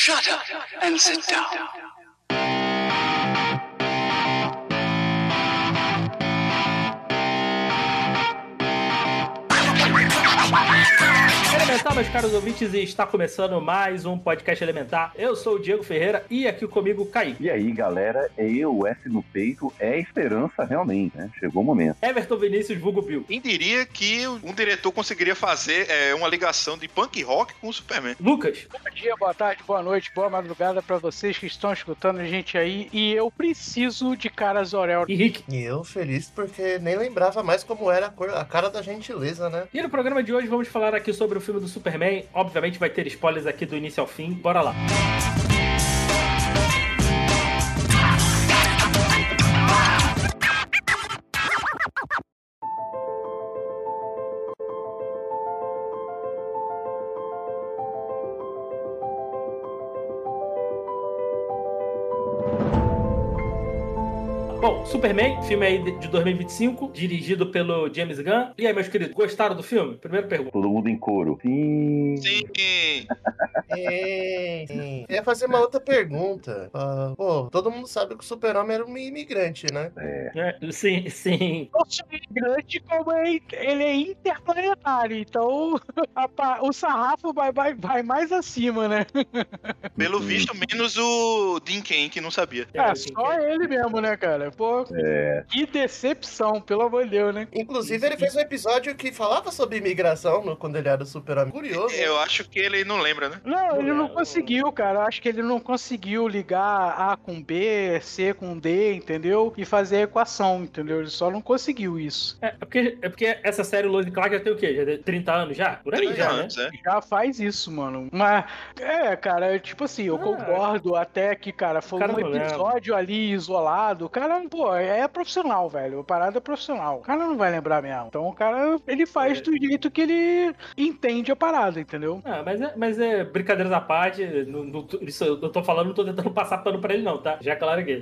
Shut up and sit down. Elementar, meus caros ouvintes, e está começando mais um podcast Elementar. Eu sou o Diego Ferreira e aqui comigo Kaique. E aí, galera, o S no peito é esperança realmente, né? Chegou o momento. Everton Vinícius, vulgo Bill. Quem diria que um diretor conseguiria fazer uma ligação de punk rock com o Superman? Lucas. Bom dia, boa tarde, boa noite, boa madrugada pra vocês que estão escutando a gente aí. E eu preciso de cara Zor-El. Henrique. E eu feliz porque nem lembrava mais como era a cara da gentileza, né? E no programa de hoje vamos falar aqui sobre o filme do Superman. Obviamente vai ter spoilers aqui do início ao fim. Bora lá. Bom, Superman, filme aí de 2025, dirigido pelo James Gunn. E aí, meus queridos, gostaram do filme? Primeira pergunta. Todo mundo em coro. Sim. Sim. Eu ia fazer uma outra pergunta. Todo mundo sabe que o Super-Homem era um imigrante, né? Sim, sim. O imigrante, como ele é interplanetário, então o sarrafo vai mais acima, né? Pelo visto, menos o Dean Cain, que não sabia. Só ele mesmo, né, cara? Pô, que decepção, pelo amor de Deus, né? Inclusive, ele fez um episódio que falava sobre imigração quando ele era o Super-Homem. Curioso. Eu acho que ele não lembra, né? Não, ele não conseguiu, cara. Acho que ele não conseguiu ligar A com B, C com D, entendeu? E fazer a equação, entendeu? Ele só não conseguiu isso. É porque essa série Lois e Clark já tem o quê? Já tem 30 anos já? Por aí 30 já, anos, né? Já faz isso, mano. Mas, cara, tipo assim, eu concordo até que, cara, foi Cara, um episódio ali isolado. O cara, pô, é profissional, velho. A parada é profissional. O cara não vai lembrar mesmo. Então o cara, ele faz do jeito que ele entende a parada, entendeu? Mas é brincadeiras à parte. Isso eu tô falando, não tô tentando passar pano pra ele, não, tá? Já clareguei.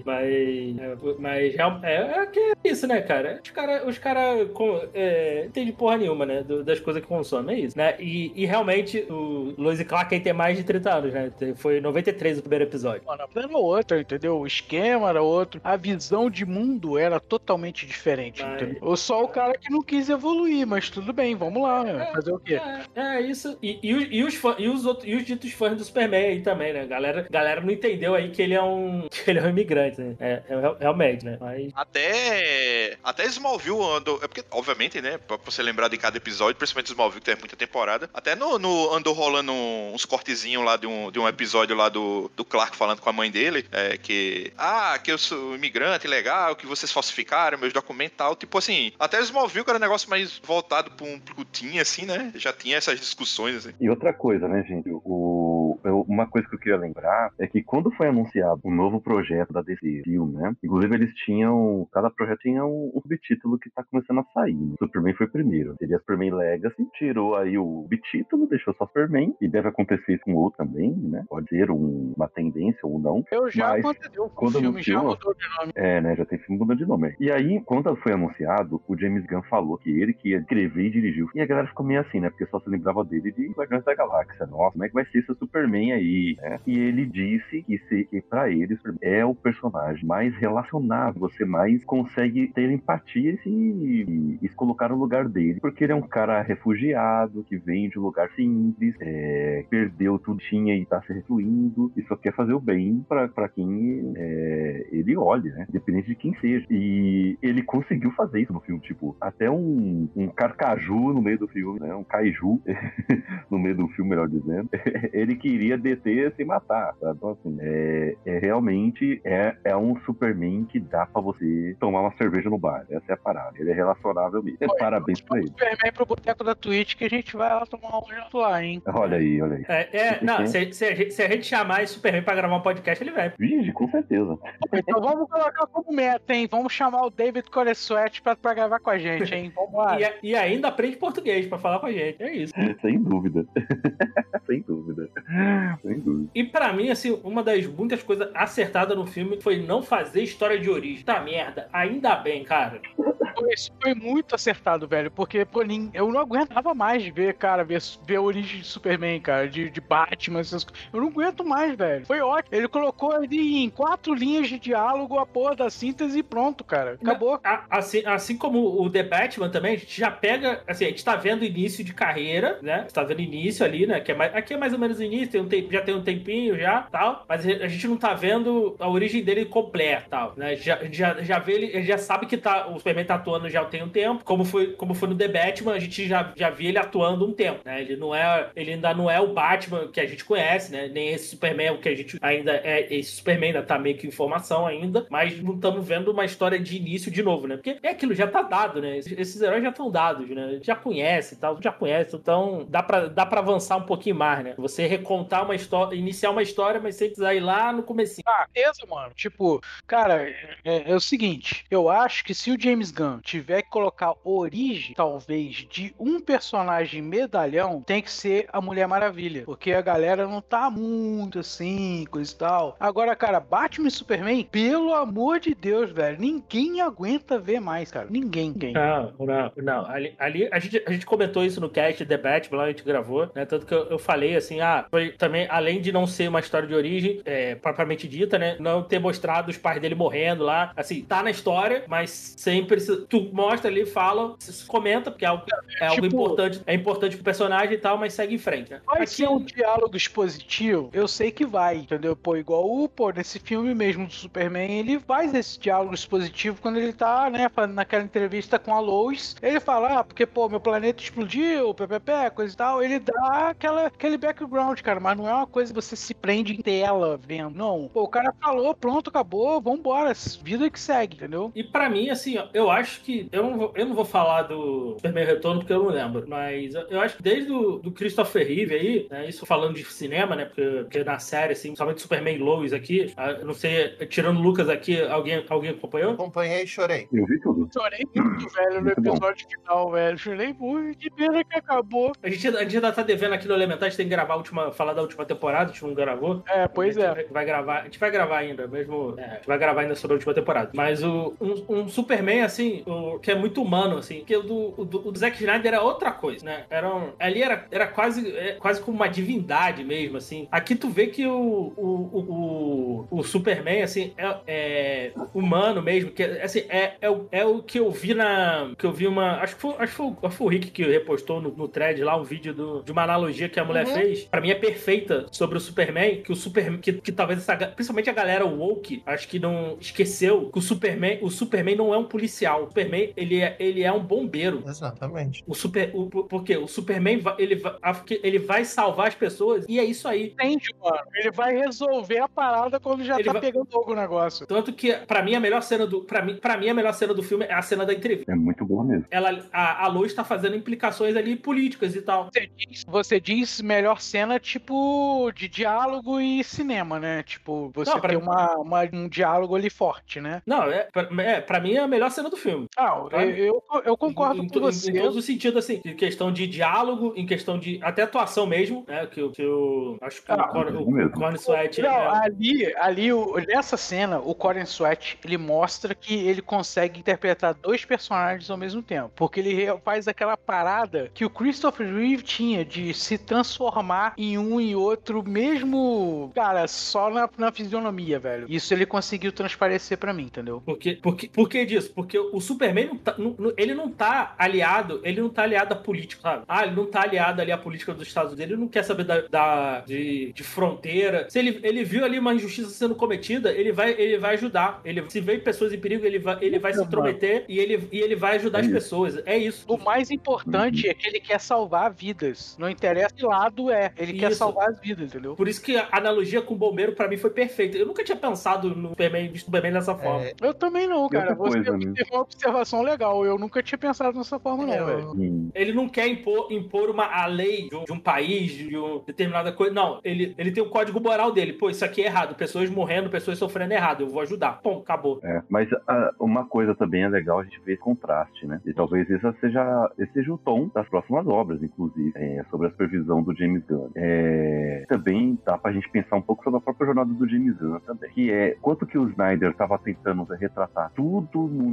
Mas é que é isso, né, cara? Os caras entendem porra nenhuma, né? Das coisas que consomem, é isso, né? E realmente, o Lois e Clark aí tem mais de 30 anos, né? Foi em 93 o primeiro episódio. Mano, a plano outro, entendeu? O esquema era outro. A visão de mundo era totalmente diferente, entendeu? Ou só o cara que não quis evoluir, mas tudo bem, vamos lá, né? Fazer o quê? Isso. E os ditos fãs do Superman aí também, né? Galera não entendeu aí que ele é um imigrante, né? Realmente, né? Mas... Até Smallville andou... É porque, obviamente, né? Pra você lembrar de cada episódio, principalmente Smallville, que tem muita temporada. Até no andou rolando uns cortezinhos lá de um episódio lá do Clark falando com a mãe dele, que eu sou imigrante, legal, que vocês falsificaram meus documentos e tal. Tipo assim, até Smallville, que era um negócio mais voltado pra um putinho, assim, né? Já tinha essas discussões, assim. E outra coisa, né, gente? Uma coisa que eu queria lembrar é que quando foi anunciado um novo projeto da DC Filme, né? Inclusive cada projeto tinha um subtítulo que tá começando a sair. Né? Superman foi primeiro. Seria Superman Legacy, tirou aí o subtítulo, deixou só Superman, e deve acontecer isso com outro também, né? Pode ser uma tendência ou não. Aconteceu com o filme, já mudou de nome. Né? Já tem filme mudando de nome. E aí, quando foi anunciado, o James Gunn falou que ele que ia escrever e dirigiu. E a galera ficou meio assim, né? Porque só se lembrava dele de Guardiões da Galáxia. Nossa, como é que vai ser esse Superman aí, né? E ele disse que pra ele é o personagem mais relacionável, você mais consegue ter empatia e se colocar no lugar dele, porque ele é um cara refugiado, que vem de um lugar simples, perdeu tudo que tinha e tá se recluindo, e só quer fazer o bem pra quem ele olha, né? Independente de quem seja. E ele conseguiu fazer isso no filme, tipo, até um carcaju no meio do filme, né? Um kaiju no meio do filme, melhor dizendo. Ele queria deter sem matar, sabe? Então, assim, realmente é um Superman que dá pra você tomar uma cerveja no bar. Essa é a parada. Ele é relacionável mesmo. Parabéns pra ele. Superman pro boteco da Twitch que a gente vai lá tomar um janto lá, hein? Olha aí. Se a gente chamar esse Superman pra gravar um podcast, ele vai. Vixe, com certeza. Então vamos colocar como meta, hein? Vamos chamar o David Coressuete pra gravar com a gente, hein? Vamos lá. E ainda aprende português pra falar com a gente. É isso. Sem dúvida. Sem dúvida. E pra mim, assim, uma das muitas coisas acertadas no filme foi não fazer história de origem. Tá merda. Ainda bem, cara. Isso foi muito acertado, velho, porque, pô, eu não aguentava mais ver, cara, ver a origem de Superman, cara, de Batman, essas coisas. Eu não aguento mais, velho. Foi ótimo. Ele colocou ali em 4 linhas de diálogo a porra da síntese e pronto, cara. Acabou. Assim como o The Batman também, a gente já pega, assim, a gente tá vendo início de carreira, né? A gente tá vendo início ali, né? Aqui é mais ou menos o início, já tem um tempinho já, tal, mas a gente não tá vendo a origem dele completa, tal, né? Já vê ele já sabe que o Superman tá atuando já tem um tempo, como foi no The Batman, a gente já viu ele atuando um tempo, né? Ele ainda não é o Batman que a gente conhece, né? Nem esse Superman, o que a gente ainda esse Superman ainda tá meio que em formação ainda, mas não estamos vendo uma história de início de novo, né? Porque aquilo já tá dado, né? Esses heróis já estão dados, né? Já conhece e tal, então dá pra avançar um pouquinho mais, né? Você recontar uma história, iniciar uma história, mas sem precisar ir lá no comecinho. Ah, beleza, mano. Tipo, cara, é o seguinte, eu acho que se o James Gunn tiver que colocar origem, talvez, de um personagem medalhão, tem que ser a Mulher Maravilha, porque a galera não tá muito assim, coisa e tal. Agora, cara, Batman e Superman, pelo amor de Deus, velho, ninguém aguenta ver mais, cara. Ninguém. Não. Ali a gente comentou isso no cast The Batman, lá a gente gravou, né? Tanto que eu falei assim, foi também, além de não ser uma história de origem, propriamente dita, né? Não ter mostrado os pais dele morrendo lá, assim, tá na história, mas sempre tu mostra ali, fala, comenta, porque é algo importante, é importante pro personagem e tal, mas segue em frente, né? Vai ser um diálogo expositivo? Eu sei que vai, entendeu? Pô, igual nesse filme mesmo do Superman, ele faz esse diálogo expositivo quando ele tá, né, naquela entrevista com a Lois, ele fala, porque, pô, meu planeta explodiu, coisa e tal, ele dá aquele background, cara, mas não é uma coisa que você se prende em tela vendo, não. Pô, o cara falou, pronto, acabou, vambora, vida que segue, entendeu? E pra mim, assim, ó, eu acho que, eu não vou falar do Superman Retorno porque eu não lembro, mas eu acho que desde do Christopher Reeve aí, né, isso falando de cinema, né, porque na série, assim, principalmente Superman e Lois aqui, eu não sei, tirando o Lucas aqui, alguém acompanhou? Acompanhei e chorei. Eu vi tudo. Chorei muito, velho, no Muito bom. episódio final, velho. Chorei muito, que pena que acabou. A gente ainda tá devendo aqui no Elementar, a gente tem que gravar falar da última temporada, a gente não gravou. Pois é. A gente vai gravar ainda, mesmo. A gente vai gravar ainda sobre a última temporada. Mas um Superman, assim, que é muito humano, assim, porque o do Zack Snyder era outra coisa, né? Ali era quase como uma divindade mesmo, assim. Aqui tu vê que o Superman, assim, é humano mesmo, que assim, é o que eu vi acho que foi o Rick que repostou no thread lá um vídeo de uma analogia que a mulher fez, pra mim é perfeita sobre o Superman, que o Superman, que talvez principalmente a galera woke, acho que não esqueceu que o Superman não é um policial. O Superman, ele é um bombeiro. Exatamente. Porque o Superman, ele vai salvar as pessoas e é isso aí. Entende, mano? Ele vai resolver a parada quando já tá pegando fogo o negócio. Tanto que, pra mim, a melhor cena do filme é a cena da entrevista. É muito boa mesmo. A Lois tá fazendo implicações ali políticas e tal. Você diz melhor cena, tipo, de diálogo e cinema, né? Tipo, você tem um diálogo ali forte, né? Não, pra mim é a melhor cena do filme. Eu concordo com você. Em todos os sentidos, assim, em questão de diálogo, em questão de até atuação mesmo, né? Acho que o Corey Sweat... Nessa cena, o Corey Sweat, ele mostra que ele consegue interpretar dois personagens ao mesmo tempo. Porque ele faz aquela parada que o Christopher Reeve tinha de se transformar em um e outro, mesmo, cara, só na fisionomia, velho. Isso ele conseguiu transparecer pra mim, entendeu? Por que disso? Porque o Superman ele não tá aliado à política, sabe? Ele não tá aliado ali à política dos Estados Unidos, ele não quer saber de fronteira. Se ele viu ali uma injustiça sendo cometida, ele vai ajudar. Se vê pessoas em perigo, ele vai se intrometer e ele vai ajudar as pessoas. É isso. O mais importante é que ele quer salvar vidas. Não interessa que lado ele quer salvar as vidas, entendeu? Por isso que a analogia com o bombeiro pra mim foi perfeita. Eu nunca tinha pensado no Superman dessa forma. Eu também não, cara. Você né? teve uma observação legal. Eu nunca tinha pensado dessa forma, não, velho. Ele não quer impor a lei de um país, de uma determinada coisa. Não, ele tem o código moral dele. Pô, isso aqui é errado. Pessoas morrendo, pessoas sofrendo errado. Eu vou ajudar. Pô, acabou. Mas uma coisa também é legal a gente ver esse contraste, né? E talvez esse seja o tom das próximas obras, inclusive, sobre a supervisão do James Gunn. Também dá pra gente pensar um pouco sobre a própria jornada do James Gunn também. Que quanto que o Snyder tava tentando retratar tudo no nível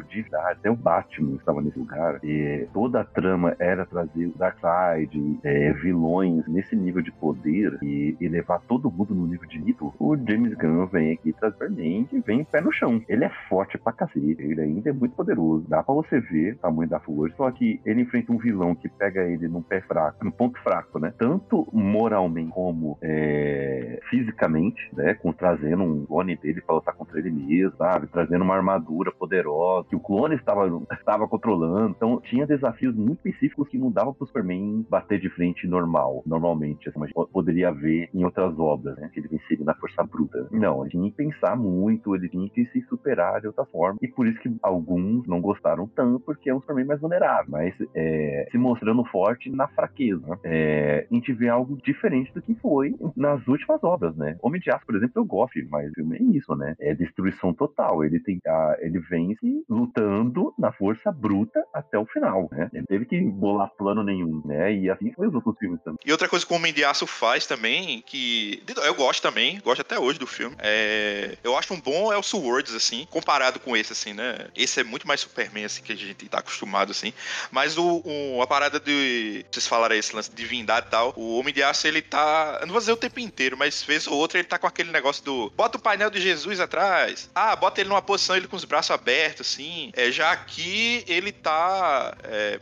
nível de idade. Até o Batman estava nesse lugar. E toda a trama era trazer o Darkseid, vilões nesse nível de poder e levar todo mundo no nível de mito. O James Gunn vem aqui traz Superman e vem pé no chão. Ele é forte pra cacete. Ele ainda é muito poderoso. Dá pra você ver o tamanho da força. Só que ele enfrenta um vilão que pega ele num pé fraco, num ponto fraco, né? Tanto moralmente como fisicamente, né? Trazendo um clone dele pra lutar contra ele mesmo, sabe? Trazendo uma armadura poderosa que o clone estava controlando. Então tinha desafios muito específicos que não dava pro Superman bater de frente normalmente, assim, mas poderia ver em outras obras, né? Que ele venceria na força bruta. Não, ele tinha que pensar muito, ele tinha que se superar de outra forma. E por isso que alguns não gostaram tanto, porque é um Superman mais vulnerável, mas se mostrando forte na fraqueza. Né? A gente vê algo diferente do que foi nas últimas obras, né? Homem de Aço, por exemplo, eu gosto, mas o filme é isso, né? É destruição total. Ele vence lutando na força bruta até o final, né? Ele teve que bolar plano nenhum, né? E assim foi os outros filmes também. E outra coisa que o Homem de Aço faz também, que eu gosto também, gosto até hoje do filme, eu acho um bom Elseworlds, assim, comparado com esse, assim, né? Esse é muito mais Superman, assim, que a gente tá acostumado, assim. Mas a parada de... Vocês falaram esse lance de divindade e tal. O Homem de Aço, ele tá... Eu não vou dizer o tempo inteiro, mas vez ou outra ele tá com aquele negócio do... Bota o painel de Jesus atrás. Bota ele numa posição, ele com os braços abertos, assim. Já aqui, ele tá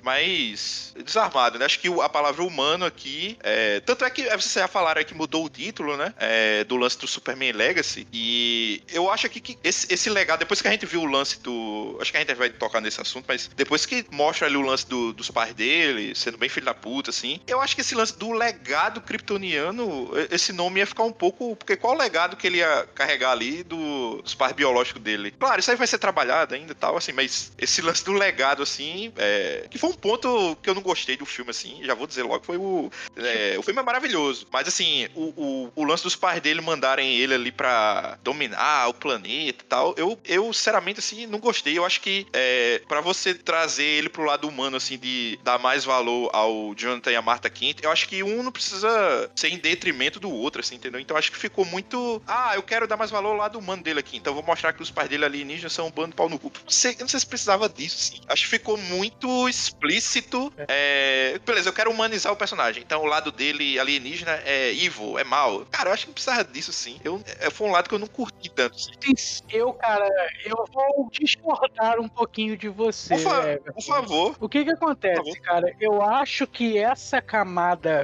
mais desarmado, né? Acho que a palavra humano aqui... Tanto é que vocês já falaram aí que mudou o título, né? Do lance do Superman Legacy. E eu acho aqui que esse legado, depois que a gente viu o lance do... Acho que a gente vai tocar nesse assunto, mas depois que mostra ali o lance dos pais dele, sendo bem filho da puta, assim, eu acho que esse lance do legado kryptoniano, esse nome ia ficar um pouco... Porque qual o legado que ele ia carregar ali dos pais biológicos dele? Claro, isso aí vai ser trabalhado ainda e tal, assim, mas esse lance do legado, assim, que foi um ponto que eu não gostei do filme, assim, já vou dizer logo, foi o filme é maravilhoso, mas assim, o lance dos pais dele mandarem ele ali pra dominar o planeta e tal, eu sinceramente, assim, não gostei. Eu acho que pra você trazer ele pro lado humano, assim, de dar mais valor ao Jonathan e a Martha Kent, eu acho que um não precisa ser em detrimento do outro, assim, entendeu? Então eu acho que ficou muito... eu quero dar mais valor ao lado humano dele aqui, então eu vou mostrar que os pais dele alienígenas são um bando de pau no cu. Eu não sei se precisava disso, assim. Acho que ficou muito explícito. Beleza, eu quero humanizar o personagem, então o lado dele alienígena é evil, é mal. Cara, eu acho que não precisava disso, sim. Foi um lado que eu não curti tanto, assim. Eu vou discordar um pouquinho de você. Por favor. O que acontece, cara? Eu acho que essa camada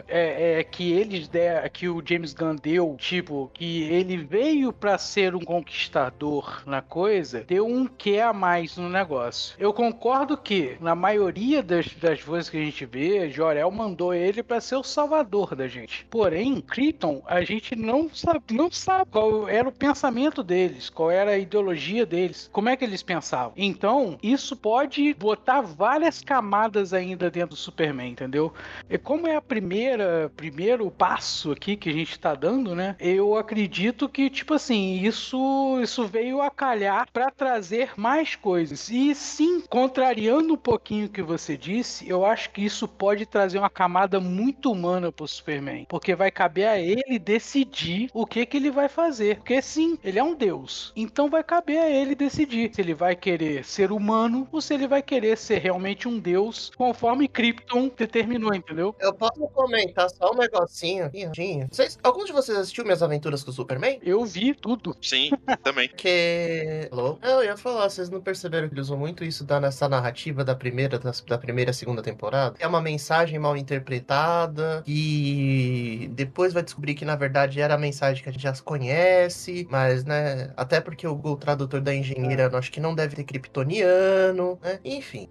que o James Gunn deu, tipo, que ele veio pra ser um conquistador na coisa, deu um quê a mais no negócio. Eu concordo que, na maioria das coisas que a gente vê, Jor-El mandou ele pra ser o salvador da gente. Porém, Krypton, a gente não sabe qual era o pensamento deles, qual era a ideologia deles, como é que eles pensavam. Então, isso pode botar várias camadas ainda dentro do Superman, entendeu? E como é primeiro passo aqui que a gente tá dando, né? Eu acredito que, tipo assim, isso veio a calhar pra trazer mais coisas. E sim, contrariando um pouquinho o que você disse, eu acho que isso pode trazer uma camada muito humana pro Superman, porque vai caber a ele decidir o que ele vai fazer, porque sim, ele é um deus, então vai caber a ele decidir se ele vai querer ser humano ou se ele vai querer ser realmente um deus, conforme Krypton determinou, entendeu? Eu posso comentar só um negocinho aqui, rapidinho? Algum de vocês assistiu Minhas Aventuras com o Superman? Eu vi tudo. Sim, também. Alô? Eu ia falar, vocês não perceberam que ele usou muito isso nessa narrativa da primeira e segunda temporada? É uma mensagem mal interpretada e depois vai descobrir que na verdade era a mensagem que a gente já conhece, mas, né, até porque o tradutor da engenheira acho que não deve ter kryptoniano, né? Enfim.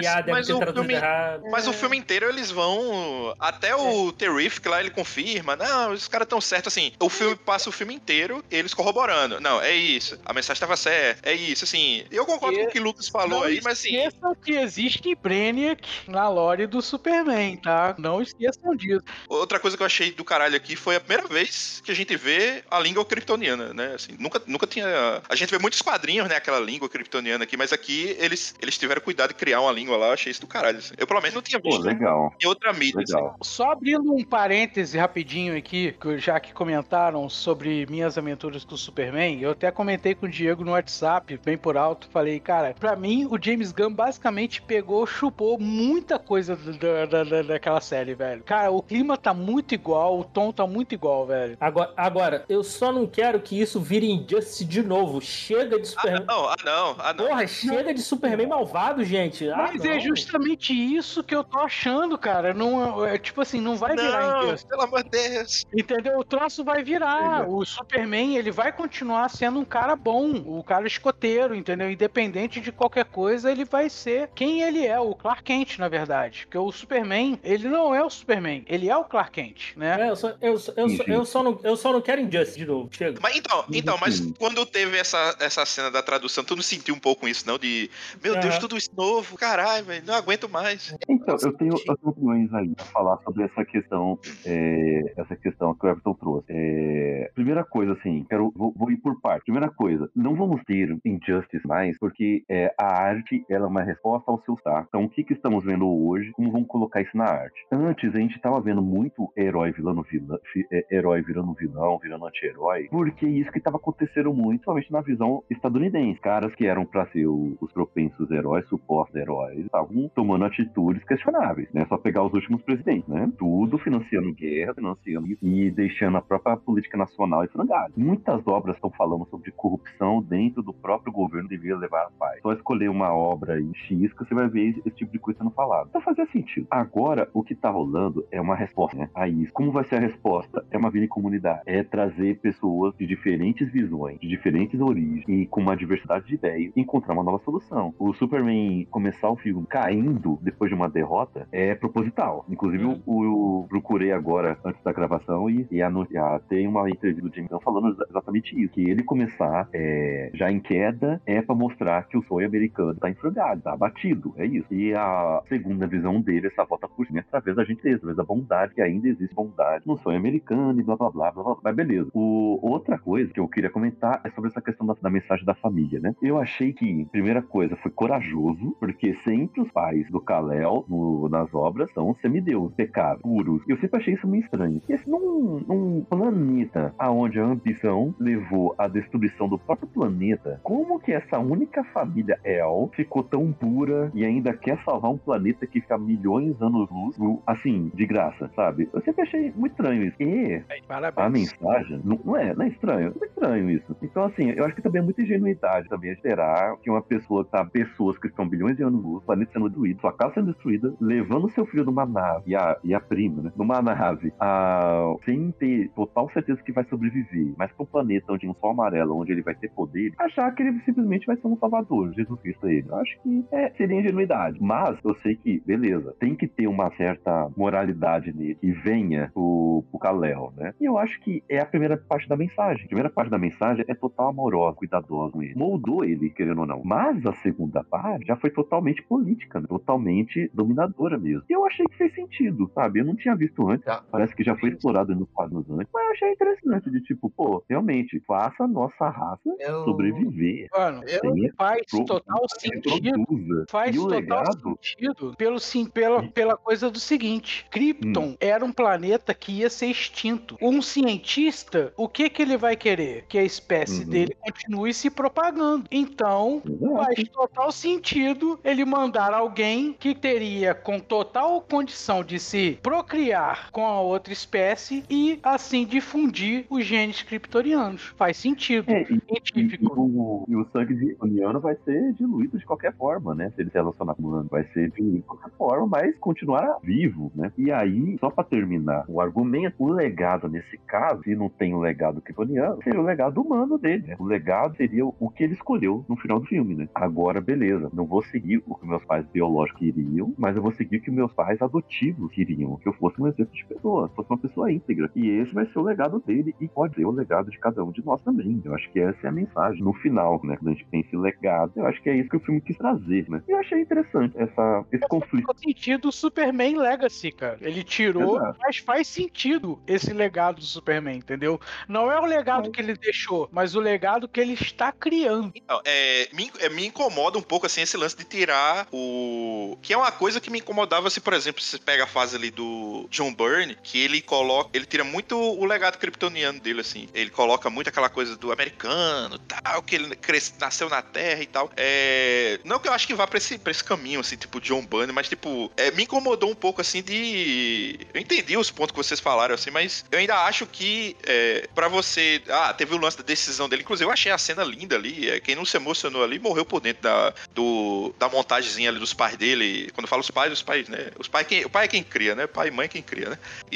Mas o filme inteiro eles vão... Até o Terrific lá, ele confirma. Não, os caras tão certos, assim. O filme passa o filme inteiro, eles corroborando. Não, é isso. A mensagem estava certa. É isso, assim. Eu concordo com o que o Lucas falou aí, mas assim... Não esqueçam que existe Brainiac na lore do Superman, tá? Não esqueçam disso. Outra coisa que eu achei do caralho aqui foi a primeira vez que a gente vê a língua kryptoniana, né? Assim, nunca tinha... A gente vê muitos quadrinhos, né? Aquela língua kryptoniana aqui, mas aqui eles tiveram cuidado de criar uma língua lá. Eu achei isso do caralho, assim. Eu, pelo menos, não tinha visto legal. em outra mídia. Assim. Só abrindo um parêntese rapidinho aqui, já que comentaram sobre Minhas Aventuras com o Superman, eu até comentei com o Diego no WhatsApp, bem por alto, falei, cara, pra mim, o James Gunn basicamente chupou muita coisa daquela série, velho. Cara, o clima tá muito igual, o tom tá muito igual, velho. Agora, eu só não quero que isso vire Injustice de novo. Chega de Superman. Não. Porra, chega de Superman malvado, gente. Mas é justamente isso que eu tô achando, cara. Não, tipo assim, não vai virar Injustice. Pelo amor de Deus. Entendeu? O troço vai virar. O Superman, ele vai continuar sendo um cara bom, o cara escoteiro, entendeu? Independente de qualquer coisa, ele vai ser quem ele é, o Clark Kent, na verdade. Porque o Superman, ele não é o Superman, ele é o Clark Kent, né? Eu só não quero Injustice de novo. Chega. Mas quando teve essa cena da tradução, tu não sentiu um pouco isso, não? De, meu Deus, tudo isso novo, caralho, velho, não aguento mais. Então, eu tenho opiniões aí pra falar sobre essa questão que o Everton trouxe. Primeira coisa, assim, vou ir por parte. Primeira coisa, não vamos ter Injustice mais, porque a arte, ela é uma resposta ao seu estar. Então, o que estamos vendo hoje? Como vamos colocar isso na arte? Antes, a gente tava vendo muito herói virando vilão, virando anti-herói, porque isso que tava acontecendo muito, somente na visão estadunidense. Caras que eram pra ser os propensos heróis, supostos heróis, estavam tomando atitudes questionáveis, né? Só pegar os últimos presidentes, né? Tudo financiando guerra, e deixando a própria política nacional em frangalhos. Muitas obras estão falando sobre corrupção dentro do próprio governo devia levar a paz. Só escolher uma obra em X que você vai ver esse tipo de coisa sendo falado. Então fazia sentido. Agora, o que tá rolando é uma resposta, né, a isso. Como vai ser a resposta? É uma vida em comunidade. É trazer pessoas de diferentes visões, de diferentes origens e com uma diversidade de ideias e encontrar uma nova solução. O Superman começar o filme caindo depois de uma derrota é proposital. Inclusive, eu procurei agora, antes da gravação, e tem uma entrevista do James Gunn falando exatamente isso. Que ele começar já em queda é pra mostrar que o sonho americano tá em frangalho, tá abatido. É isso. E a segunda visão dele, essa volta por cima, é através da gentileza, através da bondade, que ainda existe bondade no sonho americano e blá blá blá blá blá. Mas beleza. Outra coisa que eu queria comentar é sobre essa questão da mensagem da família, né? Eu achei que, primeira coisa, foi corajoso, porque sempre os pais do Kal-El nas obras são semideus, pecados, puros. E eu sempre achei isso meio estranho. E esse num planeta onde a ambição levou à destruição do próprio planeta, como que essa única família El ficou tão pura e ainda quer salvar um planeta que fica milhões de anos-luz, assim, de graça, sabe? Eu sempre achei muito estranho isso. E a mensagem, não é estranho? É estranho isso. Então, assim, eu acho que também é muita ingenuidade também esperar que uma pessoa, pessoas que estão bilhões de anos-luz, o planeta sendo destruído, sua casa sendo destruída, levando seu filho numa nave, e a prima, né? Numa nave, sem ter total certeza que vai sobreviver, mas pra um planeta onde um sol amarelo, onde ele vai ter poder, achar que ele simplesmente vai ser um salvador, Jesus Cristo é ele. Eu acho que seria ingenuidade. Mas eu sei que, beleza, tem que ter uma certa moralidade nele, que venha o Kal-El, né? E eu acho que é a primeira parte da mensagem. A primeira parte da mensagem é total amorosa, cuidadosa com ele. Moldou ele, querendo ou não. Mas a segunda parte já foi totalmente política, né? Totalmente dominadora mesmo. E eu achei que fez sentido, sabe? Eu não tinha visto antes. Parece que já foi explorado nos quadros antes. Mas eu achei interessante de tipo, realmente, faça a nossa raça sobreviver. Mano, faz total sentido. Faz total sentido pela coisa do seguinte: Krypton era um planeta que ia ser extinto. Um cientista, o que ele vai querer? Que a espécie dele continue se propagando. Então, faz total sentido ele mandar alguém que teria com total condição de se procriar com a outra espécie e assim difundir os genes kryptonianos. Faz sentido. Científico. E o sangue kryptoniano vai ser diluído de qualquer forma, né? Se ele se relacionar com o humano, vai ser diluído de qualquer forma, mas continuará vivo, né? E aí, só pra terminar o argumento, o legado nesse caso, se não tem o legado kryptoniano, seria o legado humano dele, né? O legado seria o que ele escolheu no final do filme, né? Agora, beleza, não vou seguir o que meus pais biológicos queriam, mas eu vou seguir o que meus pais adotivos queriam, que eu fosse um exemplo de pessoa, fosse uma pessoa íntegra. E esse vai ser o legado dele e pode ser o legado de cada um de nós também. Eu acho que essa é a mensagem. No final, né? Quando a gente pensa em legado, eu acho que é isso que o filme quis trazer, né? E eu achei interessante esse conflito. Faz sentido o Superman Legacy, cara. Ele tirou, mas faz sentido esse legado do Superman, entendeu? Não é o legado que ele deixou, mas o legado que ele está criando. Então, me incomoda um pouco, assim, esse lance de tirar o... Que é uma coisa que me incomodava, se, por exemplo, você pega a fase ali do John Byrne, que ele tira muito o legado kryptoniano dele, assim. Ele coloca muito aquela coisa do americano, tal, que ele nasceu na Terra e tal. Não que eu acho que vá pra esse caminho, assim, tipo John Byrne, mas, tipo, me incomodou um pouco, assim, de... Eu entendi os pontos que vocês falaram, assim, mas eu ainda acho que pra você... teve o lance da decisão dele. Inclusive, eu achei a cena linda ali. Quem não se emocionou ali morreu por dentro da montagemzinha ali dos pais dele. Quando eu falo os pais, né? O pai é quem cria, né? Pai e mãe é quem cria, né?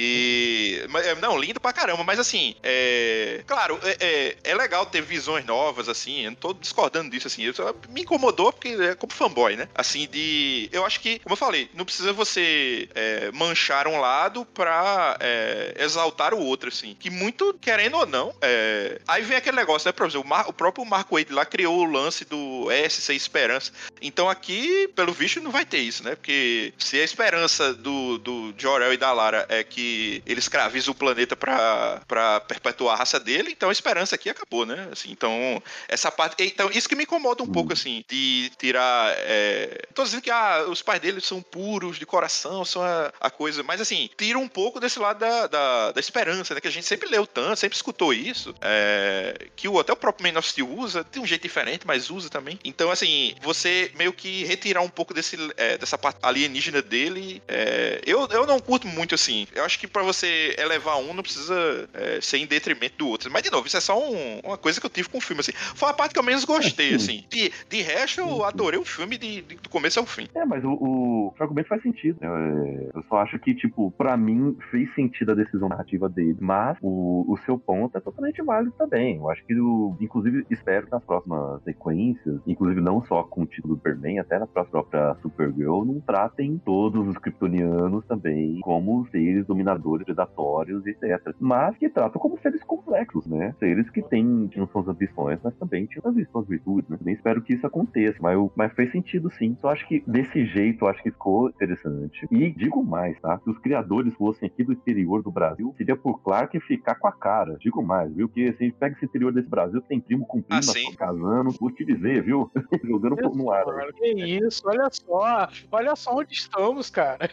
Não, lindo pra caramba. Mas, assim, claro, é legal ter visões novas, assim. Eu não tô discordando disso, assim. Me incomodou porque é como fanboy, né? Assim, eu acho que, como eu falei, não precisa você manchar um lado pra exaltar o outro, assim. Que muito, querendo ou não, aí vem aquele negócio, né? Por exemplo, o próprio Mark Waid lá criou o lance do SC Esperança. Então aqui, pelo visto, não vai ter isso, né? Porque se a esperança do Jor-El e da Lara é que ele escraviza o planeta pra perpetuar a raça dele, então a esperança aqui acabou, né? Assim, então, essa parte... Então, isso que me incomoda um pouco, assim, de tirar... Tô dizendo que os pais dele são puros de coração, são a coisa... Mas, assim, tira um pouco desse lado da esperança, né? Que a gente sempre leu tanto, sempre escutou isso. Que até o próprio Man of Steel usa, tem um jeito diferente, mas usa também. Então, assim, você meio que retirar um pouco dessa parte alienígena dele, eu não curto muito, assim. Eu acho que pra você elevar um, não precisa ser em detrimento do outro. Mas, de novo, isso é só uma coisa que eu tive com o filme, assim. Foi a parte que eu menos gostei, assim. De resto, eu adorei o filme do começo ao fim. Mas o argumento faz sentido. Eu só acho que, tipo, pra mim, fez sentido a decisão narrativa dele. Mas o seu ponto é totalmente válido também. Eu acho que, inclusive, espero que nas próximas sequências, inclusive não só com o título do Superman, até na própria Supergirl, não tratem todos os kryptonianos também como seres dominadores, predatórios, etc. Mas que tratam como seres complexos, né? Seres que tinham suas ambições, mas também tinham suas virtudes, né? Também espero que isso aconteça. Mas fez sentido, sim. Só acho que desse jeito, eu acho que ficou interessante. E digo mais, tá? Se os criadores fossem aqui do interior do Brasil, seria por Clark ficar com a cara. Digo mais, viu? Que se a gente pega esse interior desse Brasil, tem primo com prima, casando, vou te dizer, viu? Jogando no ar. Cara, que isso, olha só onde estamos, cara.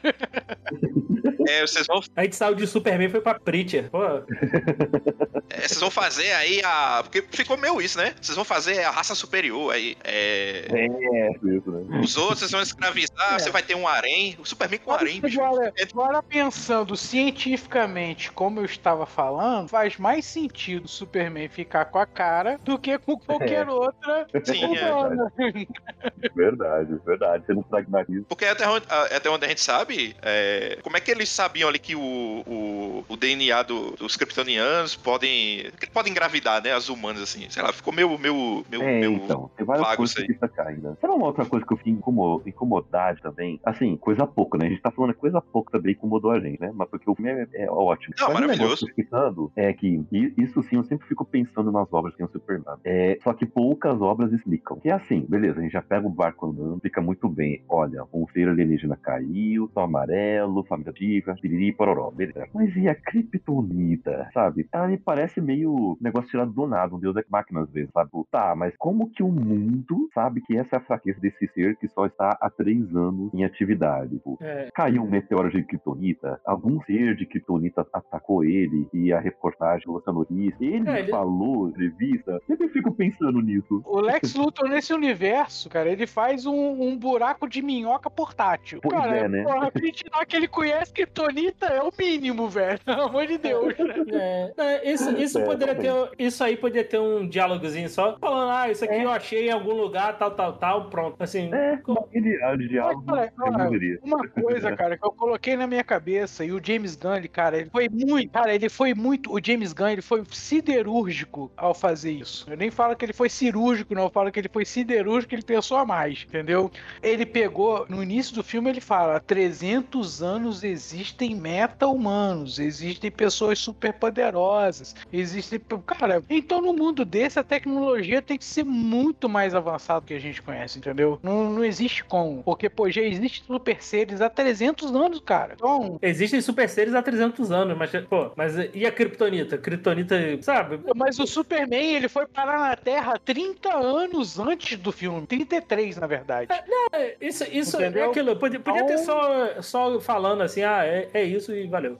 Vocês vão... A gente saiu de Superman e foi pra Preacher. Pô. Vocês vão fazer aí porque ficou meio isso, né? Vocês vão fazer a raça superior aí. Isso, né? Os outros vocês vão escravizar, você vai ter um harém. O Superman com harém, bicho. Agora, pensando cientificamente, como eu estava falando, faz mais sentido o Superman ficar com a cara do que com qualquer outra. Sim, Verdade. Sendo um pragmatismo. Porque até onde a gente sabe, como é que eles sabiam ali que o DNA dos kryptonianos pode engravidar, né? As humanas, assim. Sei lá, ficou meio então, tem várias coisas que destacar ainda. Será uma outra coisa que eu fiquei incomodado também? Assim, coisa pouca, né? A gente tá falando coisa pouca também incomodou a gente, né? Mas porque o filme é ótimo. Não, mas maravilhoso. É que isso sim, eu sempre fico pensando nas obras que tem o Superman. Só que poucas obras explicam. Que é assim, beleza, a gente já pega o barco andando, fica muito bem. Olha, um ser alienígena caiu, sol amarelo, família diva, piriri, pororó, beleza. Mas e a Kryptonita, sabe? Ela me parece meio negócio tirado do nada, um deus da máquina às vezes, sabe? Tá, mas como que o mundo sabe que essa é a fraqueza desse ser que só está há 3 anos em atividade? Tipo, caiu um meteoro de Kryptonita, algum ser de Kryptonita atacou ele e a reportagem mostrando isso. Ele falou, entrevista. Sempre fico pensando nisso. O Lex Luthor nesse universo, cara, ele faz um buraco de minhoca portátil. Pois cara, né? Porra, acreditar que ele conhece Kryptonita é o mínimo, velho. Pelo amor de Deus. Isso aí poderia ter um diálogozinho só falando, isso aqui eu achei em algum lugar, tal, pronto. Assim, aquele diálogo. Uma coisa, cara, que eu coloquei na minha cabeça, e o James Gunn, o James Gunn, ele foi siderúrgico ao fazer isso. Eu nem falo que ele foi cirúrgico, não, eu falo que ele foi siderúrgico, ele pensou a mais, entendeu? Ele pegou, no início do filme ele fala, há 300 anos existem meta-humanos, existem pessoas superpoderosas, existem... Cara, então no mundo desse a tecnologia tem que ser muito mais avançada que a gente conhece, entendeu? Não existe como, porque, já existe super seres há 300 anos, cara. Então... Existem super seres há 300 anos, mas e a Kryptonita? Kryptonita, sabe? Mas o Superman, ele foi parar na Terra 30 anos antes do filme. 33, na verdade. Isso Entendeu? é aquilo. Podia ter só falando assim, é isso e valeu.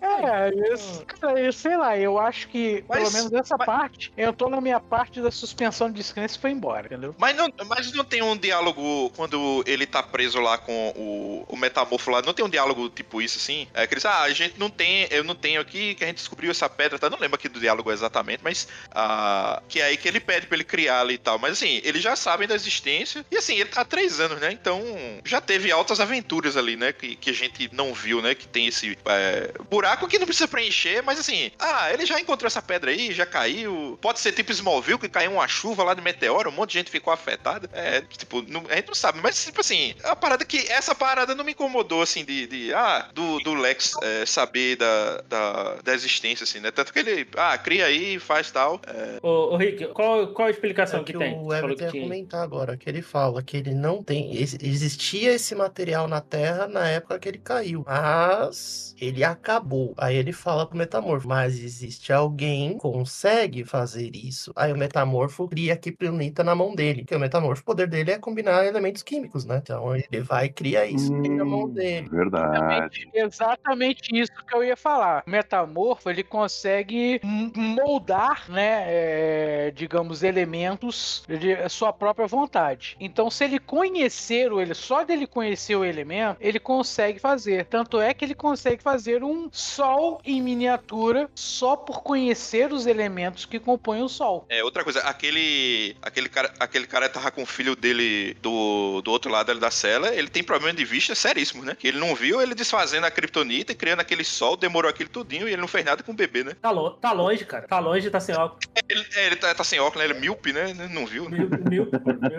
Cara, sei lá, eu acho que, Mas- pelo menos nessa mas- parte, eu tô na minha parte da suspensão de descrença e foi embora, entendeu? Mas não tem um diálogo quando ele tá preso lá com o metamorfo lá, não tem um diálogo tipo isso assim? É que eles, a gente não tem, eu não tenho aqui, que a gente descobriu essa pedra, tá? Não lembro aqui do diálogo exatamente, mas que é aí que ele pede pra ele criar ali e tal. Mas assim, eles já sabem da existência, e assim, ele tá há 3 anos, né? Então já teve altas aventuras ali, né? Que a gente não viu, né? Que tem esse buraco que não precisa preencher, mas assim, ele já encontrou essa pedra aí, já caiu. Pode ser tipo Smallville, que caiu uma chuva lá de meteoro, um monte de gente ficou afetada. Tipo, a gente não sabe, mas tipo assim, essa parada não me incomodou, assim, do Lex saber da existência, assim, né? Tanto que ele, cria aí, faz tal. Ô, Rick, qual a explicação que que tem? o Você falou Everton que ia tinha. comentar agora, que ele fala que ele não tem. Existia esse material na Terra na época que ele caiu, mas ele acabou. Aí ele fala pro Metamorfo, mas existe alguém que consegue fazer isso. Aí o Metamorfo cria a Kryptonita na mão dele, que o Metamorfo, o poder dele é combinar elementos químicos, né? Então ele vai e cria isso na mão dele. Verdade. Exatamente isso que eu ia falar. O Metamorfo, ele consegue moldar, né, digamos, elementos de sua própria vontade. Então, se ele conhecer só dele conhecer o elemento, ele consegue fazer. Tanto é que ele consegue fazer um sol em miniatura só por conhecer os elementos que compõem o sol. Outra coisa, aquele cara tava com o filho dele do outro lado ali da cela, ele tem problema de vista seríssimo, né? Que ele não viu ele desfazendo a Kryptonita e criando aquele sol, demorou aquilo tudinho e ele não fez nada com o bebê, né? Tá longe, cara. Tá longe, tá sem óculos. Ele tá sem óculos, né? Ele é míope, né? Não viu, né? Míope.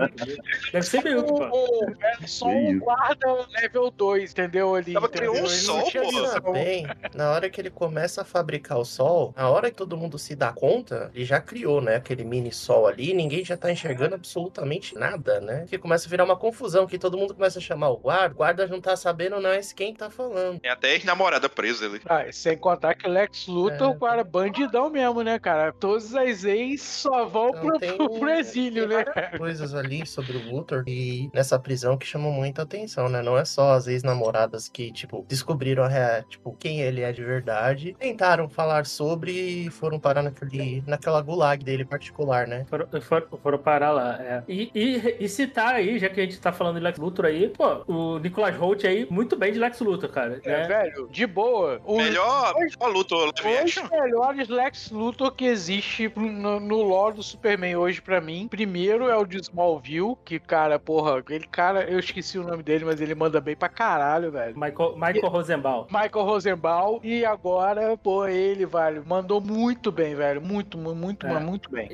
Deve ser míope, pô. É só um guarda level 2, entendeu? Ali, Tava criando um entendeu? Ele não sol, tinha pô. visão. Bem, na hora que ele começa a fabricar o sol, na hora que todo mundo se dá conta, ele já criou, né, aquele mini sol ali, ninguém já tá enxergando absolutamente nada, né? Que começa a virar uma confusão, que todo mundo começa a chamar o guarda não tá sabendo não é quem tá falando. Tem até ex-namorada presa ali. Sem contar que o Lex Luthor, o cara, bandidão mesmo, né, cara? Todas as ex só vão pro exílio, né? Coisas ali sobre o Luthor e nessa prisão que chamam muita atenção, né? Não é só as ex-namoradas que, tipo, descobriram quem ele é de verdade, tentaram falar sobre e foram parar naquela gulag dele particular, né? Foram parar lá, E citar aí, já que a gente tá falando de Lex Luthor aí, pô, o Nicholas Hoult aí, muito bem de Lex Luthor, cara. Né? Velho, de boa. Melhor Luthor live action? Os melhores Lex Luthor que existe no lore do Superman hoje pra mim. Primeiro é o de Smallville, que, cara, porra, aquele cara, eu esqueci o nome dele, mas ele manda bem pra caralho, velho. Michael Rosenbaum. Michael Rosenbaum. E agora, pô, ele, velho, mandou muito bem, velho. Muito bem.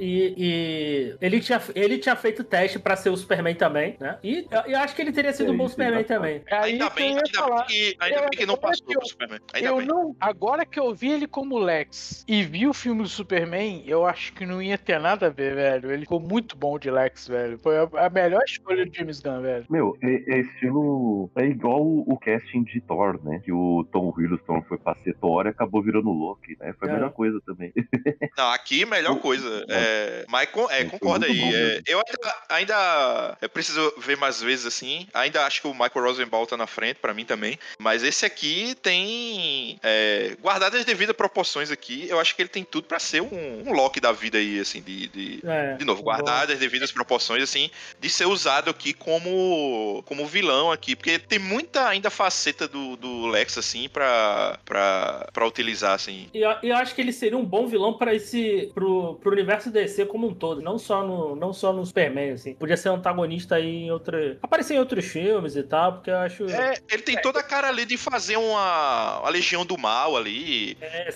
E ele tinha feito teste pra ser o Superman também, né? E eu acho que ele teria sido um bom Superman também. Ainda bem que não passou pro Superman. Agora que eu vi ele como Lex e vi o filme do Superman, eu acho que não ia ter nada a ver, velho. Ele ficou muito bom de Lex, velho. Foi a melhor escolha do James Gunn, velho. Meu, é estilo... É igual o casting de Thor, né? Que o Tom Hiddleston foi pra ser Thor e acabou virando Loki, né? Foi a melhor coisa também. Não, aqui melhor coisa. Concorda muito bom aí. mesmo. Eu ainda preciso ver mais vezes assim. Ainda acho que o Michael Rosenbaum tá na frente, pra mim também. Mas esse aqui tem... guardadas as devidas proporções aqui, eu acho que ele tem tudo pra ser um Loki da vida aí, assim, de novo, guardadas as devidas proporções, assim, de ser usado aqui como vilão aqui, porque tem muita ainda faceta do Lex, assim, pra utilizar, assim. E eu acho que ele seria um bom vilão pro universo DC como um todo, não só no Superman, assim. Podia ser antagonista aí aparecer em outros filmes e tal, porque eu acho... Ele tem toda a cara ali de fazer uma Legião do Mal ali,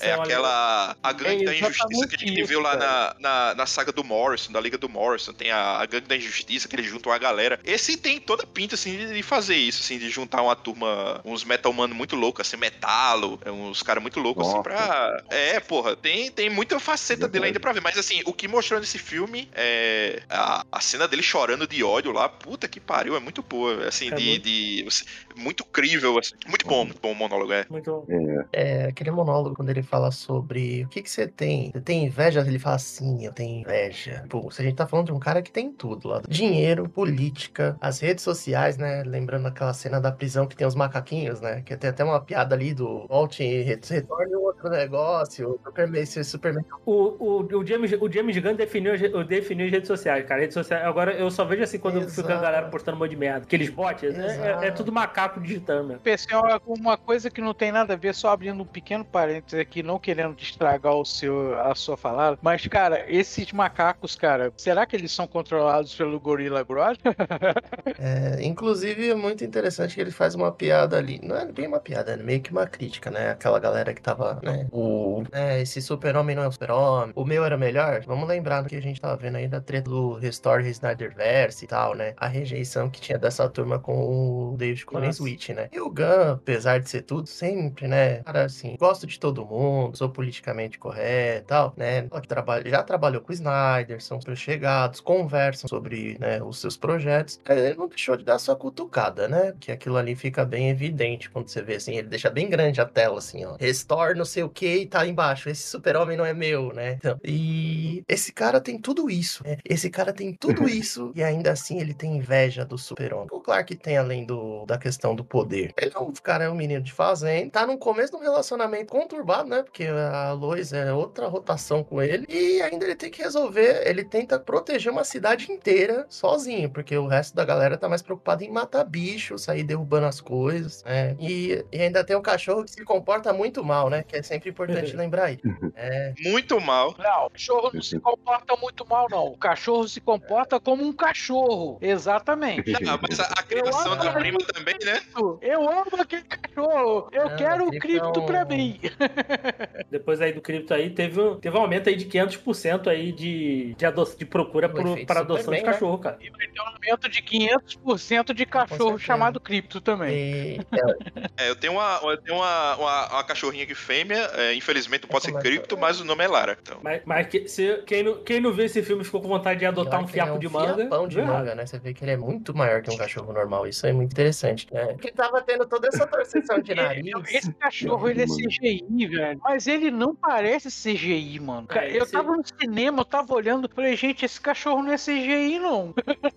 a gangue da injustiça que a gente viu lá na saga do Morrison, da Liga do Morrison, tem a gangue da injustiça que eles juntam a galera. Esse tem toda a pinta, assim, de fazer isso, assim, de juntar uma turma, uns metal-mano muito loucos, assim, Metalo, uns caras muito loucos, assim, pra... porra, tem muita faceta dele ainda pra ver, mas, assim, o que mostrou nesse filme é a cena dele chorando de ódio lá, puta que pariu, é muito boa, assim, muito crível, assim, muito bom o monólogo, Muito bom. Aquele monólogo quando ele fala sobre o que você tem? Você tem inveja? Ele fala assim, eu tenho inveja. Pô, se a gente tá falando de um cara que tem tudo lá. Dinheiro, política, as redes sociais, né? Lembrando aquela cena da prisão que tem os macaquinhos, né? Que tem até uma piada ali do volte e retorne outro negócio. Superman. O James Gunn definiu as redes sociais, cara. Redes sociais, agora eu só vejo assim quando fica a galera postando um monte de merda. Aqueles bots, é tudo macaco digitando mesmo. Pessoal, uma coisa que não tem nada a ver, só abrindo um pequeno parênteses aqui, não querendo estragar a sua falada, mas, cara, esses macacos, cara, será que eles são controlados pelo Gorilla Grodd? Inclusive, é muito interessante que ele faz uma piada ali. Não é bem uma piada, é meio que uma crítica, né? Aquela galera que tava, né? Esse super-homem não é um super-homem. O meu era melhor. Vamos lembrar do que a gente tava vendo aí da treta do Restore Snyderverse e tal, né? A rejeição que tinha dessa turma com o David Corenswitch, né? E o Gunn, apesar de ser tudo, sempre, né? Cara, assim, gosto de todo mundo, sou politicamente correto e tal, né? Já trabalhou com o Snyder, são super chegados, conversam sobre, né, os seus projetos. Ele não deixou de dar sua cutucada, né? Que aquilo ali fica bem evidente quando você vê, assim, ele deixa bem grande a tela, assim, ó. Restore não sei o que e tá embaixo. Esse super-homem não é meu, né? Então, e esse cara tem tudo isso, né? Esse cara tem tudo isso e ainda assim ele tem inveja do super-homem. O Clark tem, além da questão do poder. Ele é um cara, é um menino de fazenda, tá no começo de um relacionamento conturbado, né? Porque a Lois é outra rotação com ele e ainda ele tem que resolver, ele tenta proteger uma cidade inteira sozinho, porque o resto da galera tá mais preocupado em matar bicho, sair derrubando as coisas, né? E ainda tem um cachorro que se comporta muito mal, né? Que é sempre importante lembrar isso. Muito mal. Não, o cachorro não se comporta muito mal, não. O cachorro se comporta como um cachorro. Exatamente. Não, mas a criação da prima também, né? Eu amo aquele cachorro. Eu quero o cripto pra mim. Depois aí do cripto aí, teve um aumento aí de 500% aí de procura para adoção de cachorro, cara. E vai ter um aumento de 500% de cachorro chamado cripto também. Eu tenho uma cachorrinha que fêmea, infelizmente não pode ser cripto, mas o nome é Lara. Então. Mas quem não viu esse filme ficou com vontade de adotar um fiapo de manga. Fiapão de manga, né? Você vê que ele é muito maior que um cachorro normal. Isso é muito interessante. Porque tava tendo toda essa torção de nariz. Esse cachorro, ele é CGI, velho. Mas ele não parece CGI, mano. Eu tava no cinema, eu tava olhando, falei, gente, esse cachorro não é CGI, não.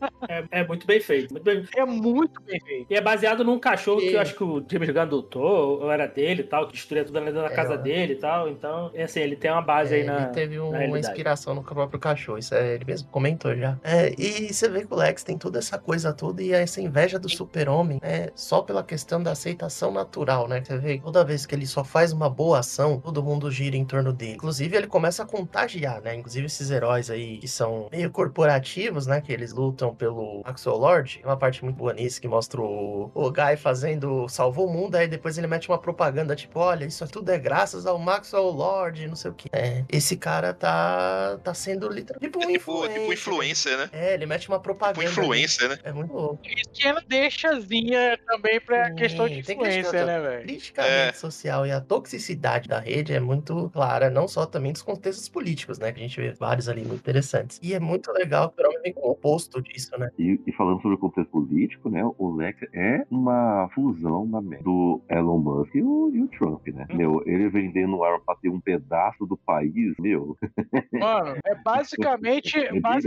É muito bem feito. É muito bem feito. E é baseado num cachorro que eu acho que o James Gunn adotou, ou era dele e tal, que destruía tudo dentro da casa dele e tal. Então, assim, ele tem uma base aí na. Ele teve uma inspiração no próprio cachorro. Isso ele mesmo comentou já. E você vê que o Lex tem toda essa coisa toda e essa inveja do super-homem só pela questão da aceitação natural, né? Você vê toda vez que ele só faz uma boa ação, todo mundo gira em torno dele. Inclusive, ele começa a contagiar, né? Inclusive, esses heróis aí que são meio corporativos, né? Que eles lutam pelo Maxwell Lord. Tem uma parte muito boa nisso que mostra o Guy salvou o mundo, aí depois ele mete uma propaganda, tipo, olha, isso tudo é graças ao Maxwell Lord, não sei o que. Esse cara tá sendo literalmente tipo influencer, né? Ele mete uma propaganda. Tipo influencer, né? É muito louco. E que ela deixazinha também pra questão de influência, né, velho? Politicamente social e a toxicidade da rede é muito clara, não só também dos contextos políticos, né? Que a gente vê vários ali muito interessantes. E é muito legal que o homem vem com o oposto disso, né? E falando sobre o contexto político, né? O Lex é uma fusão do Elon Musk e o Trump, né? Meu, ele vendendo ar pra ter um pedaço do país, meu. Mano, é basicamente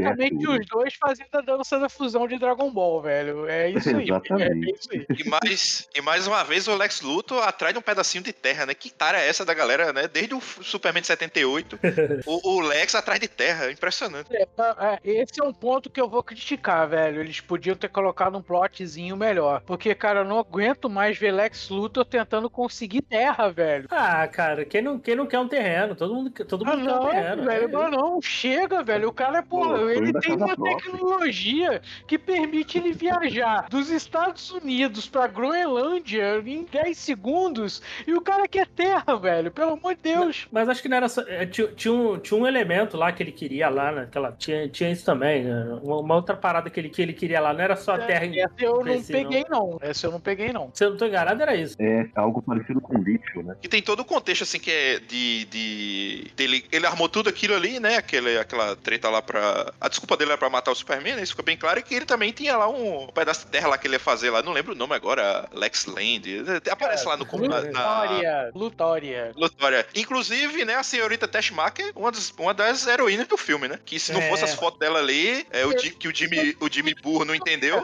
os dois fazendo a dança da fusão de Dragon Ball, velho. É isso aí. Exatamente. É isso aí. E mais uma vez o Lex Luthor atrás de um pedacinho de terra, né? Que tara é essa da galera, né? Desde o Superman de 78, o Lex atrás de terra. Impressionante. Esse é um ponto que eu vou criticar, velho. Eles podiam ter colocado um plotzinho melhor. Porque, cara, eu não aguento mais ver Lex Luthor tentando conseguir terra, velho. Ah, cara, quem não quer um terreno? Todo mundo quer um terreno. Velho, mas não, chega, velho. O cara, ele tem uma tecnologia que permite ele viajar dos Estados Unidos pra Groenlândia em 10 segundos e o cara quer terra, velho. Pelo amor de Deus. Mas acho que não era só. Tinha um elemento lá que ele queria lá, naquela. Tinha isso também, né? Uma outra parada que ele queria lá. Não era só a terra em. Essa eu não peguei, não. Essa eu não peguei, não. Se eu não tô enganado, era isso. É algo parecido com lítio, né? E tem todo o contexto, assim, que é ele armou tudo aquilo ali, né? Aquela treta lá pra. A desculpa dele era pra matar o Superman, né? Isso ficou bem claro. E que ele também tinha lá um pedaço de terra lá que ele ia fazer lá. Não lembro o nome agora. Lex Land. Aparece lá no Lutória. Lutória. Inclusive, né? A senhorita Taskmaster confirmar que é uma das heroínas do filme, né? Que se não fosse as fotos dela ali, que o Jimmy burro não entendeu.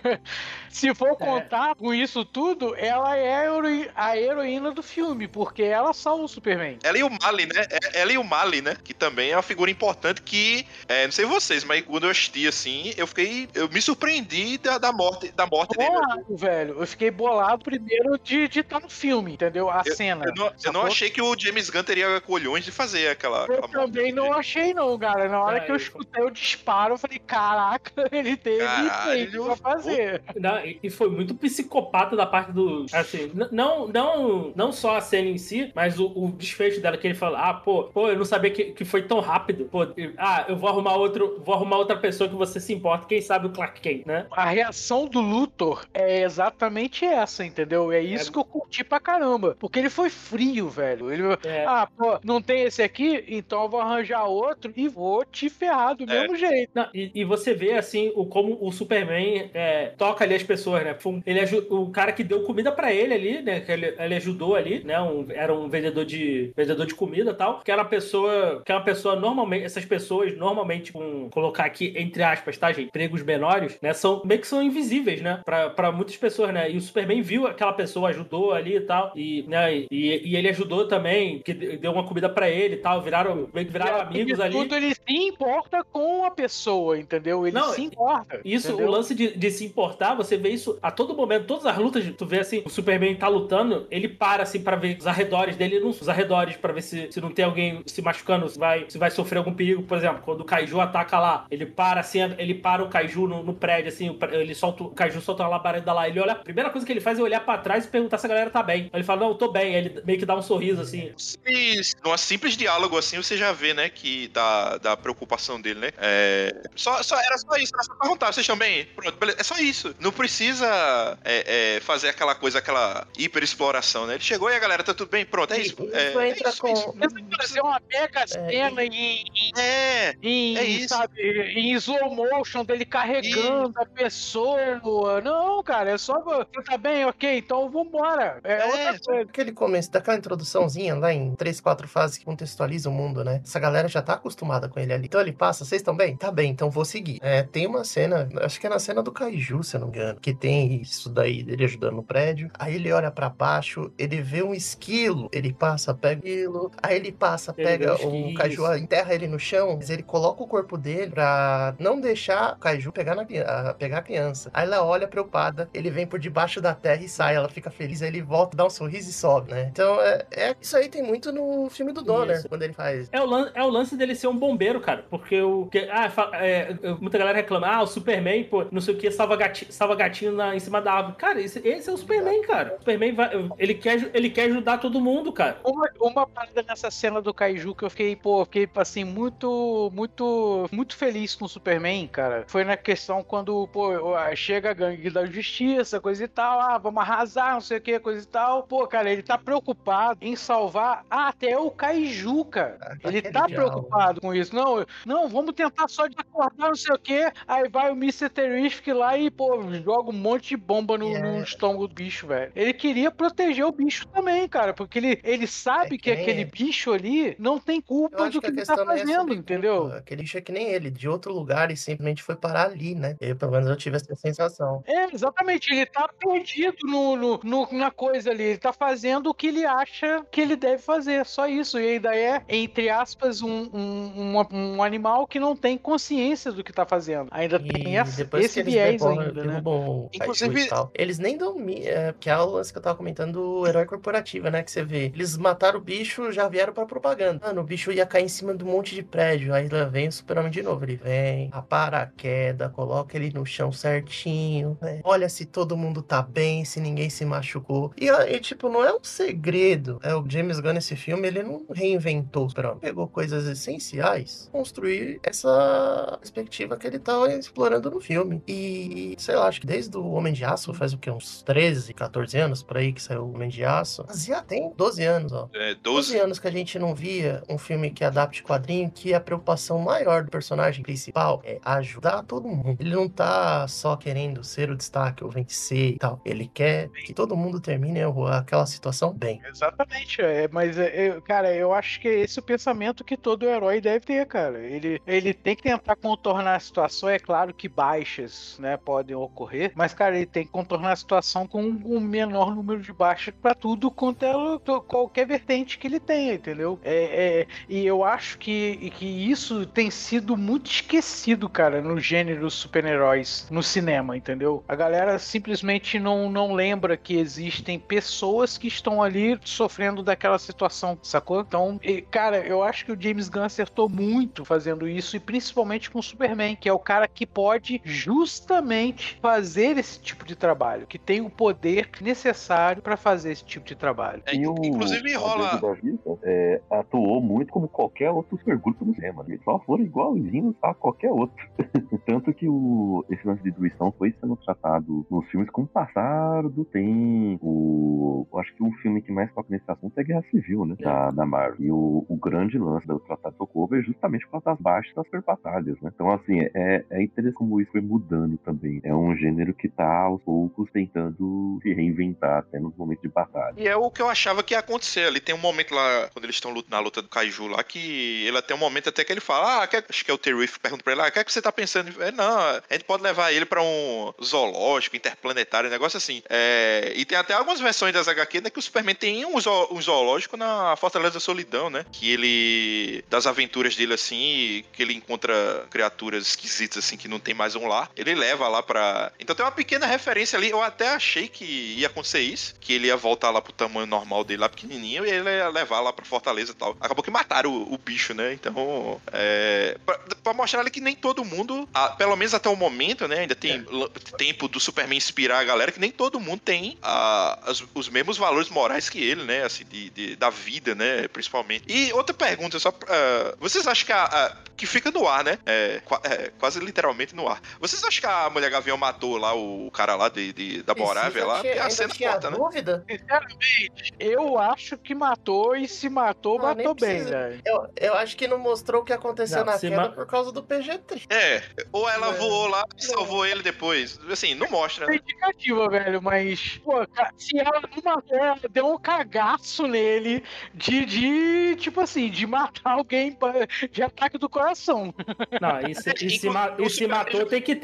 Se for contar com isso tudo, ela é a heroína do filme, porque ela salva o Superman. Ela e o Mali, né? Ela e o Mali, né? Que também é uma figura importante que, não sei vocês, mas quando eu assisti assim, eu me surpreendi da morte dele. Bolado, velho. Eu fiquei bolado primeiro de estar no filme, entendeu? A cena. Eu não achei que o James Gunn teria colhões de fazer aquela Eu também não achei, não, cara. Na hora que eu escutei o disparo, eu falei, caraca, ele teve tempo pra fazer. Não, e foi muito psicopata da parte do. Assim, não só a cena em si, mas o desfecho dela, que ele fala: pô, eu não sabia que foi tão rápido. Pô, eu vou arrumar outra pessoa que você se importa, quem sabe o Clark Kent, né? A reação do Luthor é exatamente essa, entendeu? É isso que eu curti pra caramba. Porque ele foi frio, velho. Ele, pô, não tem esse aqui? Então eu vou arranjar outro e vou te ferrar do mesmo jeito. Não, e você vê, assim, como o Superman toca ali as pessoas, né? Ele o cara que deu comida pra ele ali, né? Que ele ajudou ali, né? Era um vendedor de comida e tal. Que era uma pessoa normalmente, essas pessoas normalmente, colocar aqui entre aspas, tá, gente? Empregos menores, né? Meio que são invisíveis, né? Pra muitas pessoas, né? E o Superman viu aquela pessoa, ajudou ali e tal. E ele ajudou também, que deu uma comida pra ele e tal. Meio que viraram amigos ali. Tudo ele se importa com a pessoa, entendeu? Ele se importa. Isso, entendeu? o lance de se importar, você vê isso a todo momento, todas as lutas, tu vê assim, o Superman tá lutando, ele para assim pra ver os arredores dele, os arredores pra ver se não tem alguém se machucando, se vai sofrer algum perigo. Por exemplo, quando o Kaiju ataca lá, ele para assim, ele para o Kaiju no prédio, assim, o Kaiju solta uma labareda lá, ele olha, a primeira coisa que ele faz é olhar pra trás e perguntar se a galera tá bem. Aí ele fala, não, eu tô bem. Aí ele meio que dá um sorriso assim. Num simples diálogo assim, você já vê, né, que da preocupação dele, né? Era só isso, era só perguntar, vocês estão bem? Pronto, beleza, é só isso. Não precisa fazer aquela hiper exploração, né? Ele chegou e a galera tá tudo bem, pronto, é isso. Fazer uma mega cena em slow motion dele carregando a pessoa. Não, cara, é só você tá bem, ok, então vambora. Outra coisa. Aquele começo, daquela introduçãozinha lá em 3, 4 fases que contextualiza o mundo, né? Essa galera já tá acostumada com ele ali. Então ele passa, vocês estão bem? Tá bem, então vou seguir. Tem uma cena, acho que é na cena do Kaiju, se eu não me engano, que tem isso daí, dele ajudando no prédio. Aí ele olha pra baixo, ele vê um esquilo, ele passa, pega o esquilo, aí ele passa, pega o Kaiju, enterra ele no chão, mas ele coloca o corpo dele pra não deixar o Kaiju pegar a criança. Aí ela olha preocupada, ele vem por debaixo da terra e sai, ela fica feliz, aí ele volta, dá um sorriso e sobe, né? Então, isso aí tem muito no filme do Donner, quando ele faz. É o lance dele ser um bombeiro, cara, porque muita galera reclama, o Superman, pô, não sei o que, salva gatinho em cima da árvore. Cara, esse é o Superman, cara. O Superman ele quer ajudar todo mundo, cara. Uma parada nessa cena do Kaiju que eu fiquei assim, muito, muito, muito feliz com o Superman, cara, foi na questão quando, chega a gangue da justiça, coisa e tal, vamos arrasar, não sei o que, coisa e tal. Pô, cara, ele tá preocupado em salvar até o Kaiju, cara. Ele tá preocupado com isso. Não, vamos tentar só de acordar, não sei o que. Aí vai o Mr. Terrific lá e, joga um monte de bomba no estômago do bicho, velho. Ele queria proteger o bicho também, cara, porque ele sabe que aquele bicho ali não tem culpa do que ele tá fazendo, entendeu? Aquele bicho é que nem ele, de outro lugar e simplesmente foi parar ali, né? Pelo menos eu tive essa sensação. Exatamente. Ele tá perdido na coisa ali. Ele tá fazendo o que ele acha que ele deve fazer. Só isso. E ainda é, entre aspas, um animal que não tem consciência do que tá fazendo. Ainda tem esse viés ainda, né? Inclusive, eles nem dão... que é o lance que eu tava comentando do herói corporativo, né? Que você vê. Eles mataram o bicho, já vieram pra propaganda. Mano, o bicho ia cair em cima de um monte de prédio. Aí lá vem o Super-Homem de novo. Ele vem, a paraquedas, coloca ele no chão certinho, né? Olha se todo mundo tá bem, se ninguém se machucou. E tipo, não é um segredo. O James Gunn, nesse filme, ele não reinventou o Super-Homem. Pegou coisas essenciais, construir essa perspectiva que ele tá explorando no filme. E, sei lá, acho que desde o Homem de Aço, faz o quê? Uns 13, 14 anos por aí que saiu o Homem de Aço. Mas já tem 12 anos, ó. 12 anos que a gente não via um filme que adapte quadrinho, que a preocupação maior do personagem principal é ajudar todo mundo. Ele não tá só querendo ser o destaque ou vencer e tal. Ele quer que todo mundo termine aquela situação bem. Exatamente. Mas, cara, eu acho que esse o pensamento que todo herói deve ter, cara. Ele tem que tentar contornar a situação. É claro que baixas, né, podem ocorrer, mas, cara, ele tem que contornar a situação com um menor número de baixas pra tudo quanto qualquer vertente que ele tenha, entendeu? E eu acho que isso tem sido muito esquecido, cara, no gênero super-heróis no cinema, entendeu? A galera simplesmente não lembra que existem pessoas que estão ali sofrendo daquela situação, sacou? Então, cara, eu acho que o James Gunn acertou muito fazendo isso, e principalmente com o Superman, que é o cara que pode justamente fazer esse tipo de trabalho, que tem o poder necessário pra fazer esse tipo de trabalho. Inclusive rola... atuou muito como qualquer outro supergrupo no cinema. Eles só foram igualzinhos a qualquer outro. Tanto que esse lance de diluição foi sendo tratado nos filmes com o passar do tempo. Eu acho que o filme que mais toca nesse assunto é Guerra Civil, né? Da Marvel. E o grande lance do Tratado de Sokovia é justamente por causa das baixas das batalhas, né? Então, assim, é interessante como isso foi mudando também. É um gênero que tá, aos poucos, tentando se reinventar até nos momentos de batalha. E é o que eu achava que ia acontecer. Ali tem um momento lá, quando eles estão na luta do Kaiju lá, que ele tem um momento até que ele fala, acho que é o Terrific, pergunta pra ele, o que é que você tá pensando? Não, a gente pode levar ele pra um zoológico, interplanetário, um negócio assim. E tem até algumas versões das HQ, né, que o Superman tem um zoológico na Fortaleza da Solidão, né? Que ele, das aventuras dele, assim, que ele encontra criaturas esquisitas, assim, que não tem mais um lar, ele leva lá pra... Então tem uma pequena referência ali, eu até achei que ia acontecer isso, que ele ia voltar lá pro tamanho normal dele, lá pequenininho, e ele ia levar lá pra Fortaleza e tal. Acabou que mataram o bicho, né? Então, pra mostrar ali que nem todo mundo, pelo menos até o momento, né? Ainda tem tempo do Superman inspirar a galera, que nem todo mundo tem os mesmos valores morais que ele, né? Assim, da vida, né? Principalmente. E outra pergunta, só vocês acham que fica no ar, né? Quase literalmente no ar. Vocês acham que a Mulher Gavião matou lá o cara lá da Morávia lá? Porque a cena corta, né? Dúvida? Sinceramente, eu acho que matou, e se matou, matou bem, velho. Eu acho que não mostrou o que aconteceu na queda por causa do PG-13. Ou ela voou lá e salvou ele depois. Assim, não mostra, né? É indicativa, velho, mas, pô, cara, se ela não matou, ela deu um cagaço nele tipo assim, de matar alguém de ataque do coração. Não, e se matou, tem que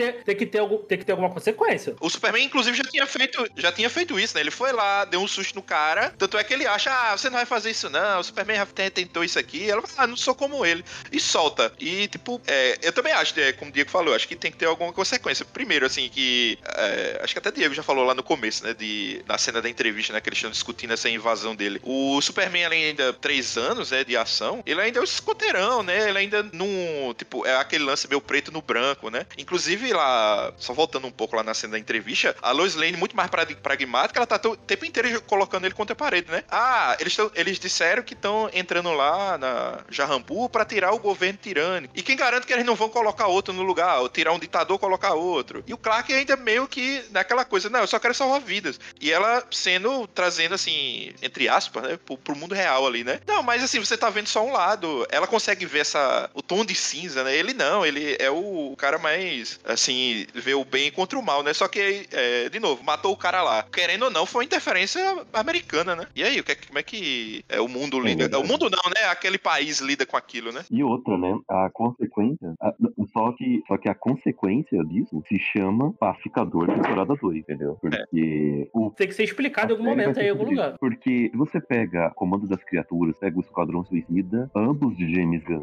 ter alguma consequência. O Superman, inclusive, já tinha feito isso, né? Ele foi lá, deu um susto no cara, tanto é que ele acha, você não vai fazer isso não, o Superman já tentou isso aqui, ela fala, não sou como ele, e solta. E, tipo, eu também acho, como o Diego falou, acho que tem que ter alguma consequência. Primeiro, assim, que acho que até o Diego já falou lá no começo, né, na cena da entrevista, né, que eles estão discutindo essa invasão dele. O Superman, ele ainda 3 anos, né, de ação, ele ainda é um escoteirão, né, ele ainda não, tipo, é aquele lance meio preto no branco, né. Inclusive, lá, só voltando um pouco lá na cena da entrevista, a Lois Lane, muito mais pragmática, ela tá o tempo inteiro colocando ele contra a parede, né. Eles disseram que estão entrando lá na Jarrambu pra tirar o governo tirânico. E quem garante que eles não vão colocar outro no lugar, ou tirar um ditador, colocar outro. E o Clark ainda meio que naquela coisa, não, eu só quero salvar vidas. E ela trazendo assim, entre aspas, né, pro mundo real ali, né. Não, mas assim, você tá vendo só um lado. Ela consegue ver o tom de cinza, né. Ele não, ele é o cara mais, assim, vê o bem contra o mal, né. Só que, de novo, matou o cara lá. Querendo ou não, foi uma interferência americana, né. E aí, como é que o mundo lida? O mundo não, né, aquele país lida com aquilo, né. E outra, né, a consequência, só que a consequência disso se chama Pacificador temporada 2, entendeu? Porque tem que ser explicado em algum momento aí, em algum lugar. Porque você pega Comando das Criaturas, pega o Esquadrão Suicida, ambos de James Gunn,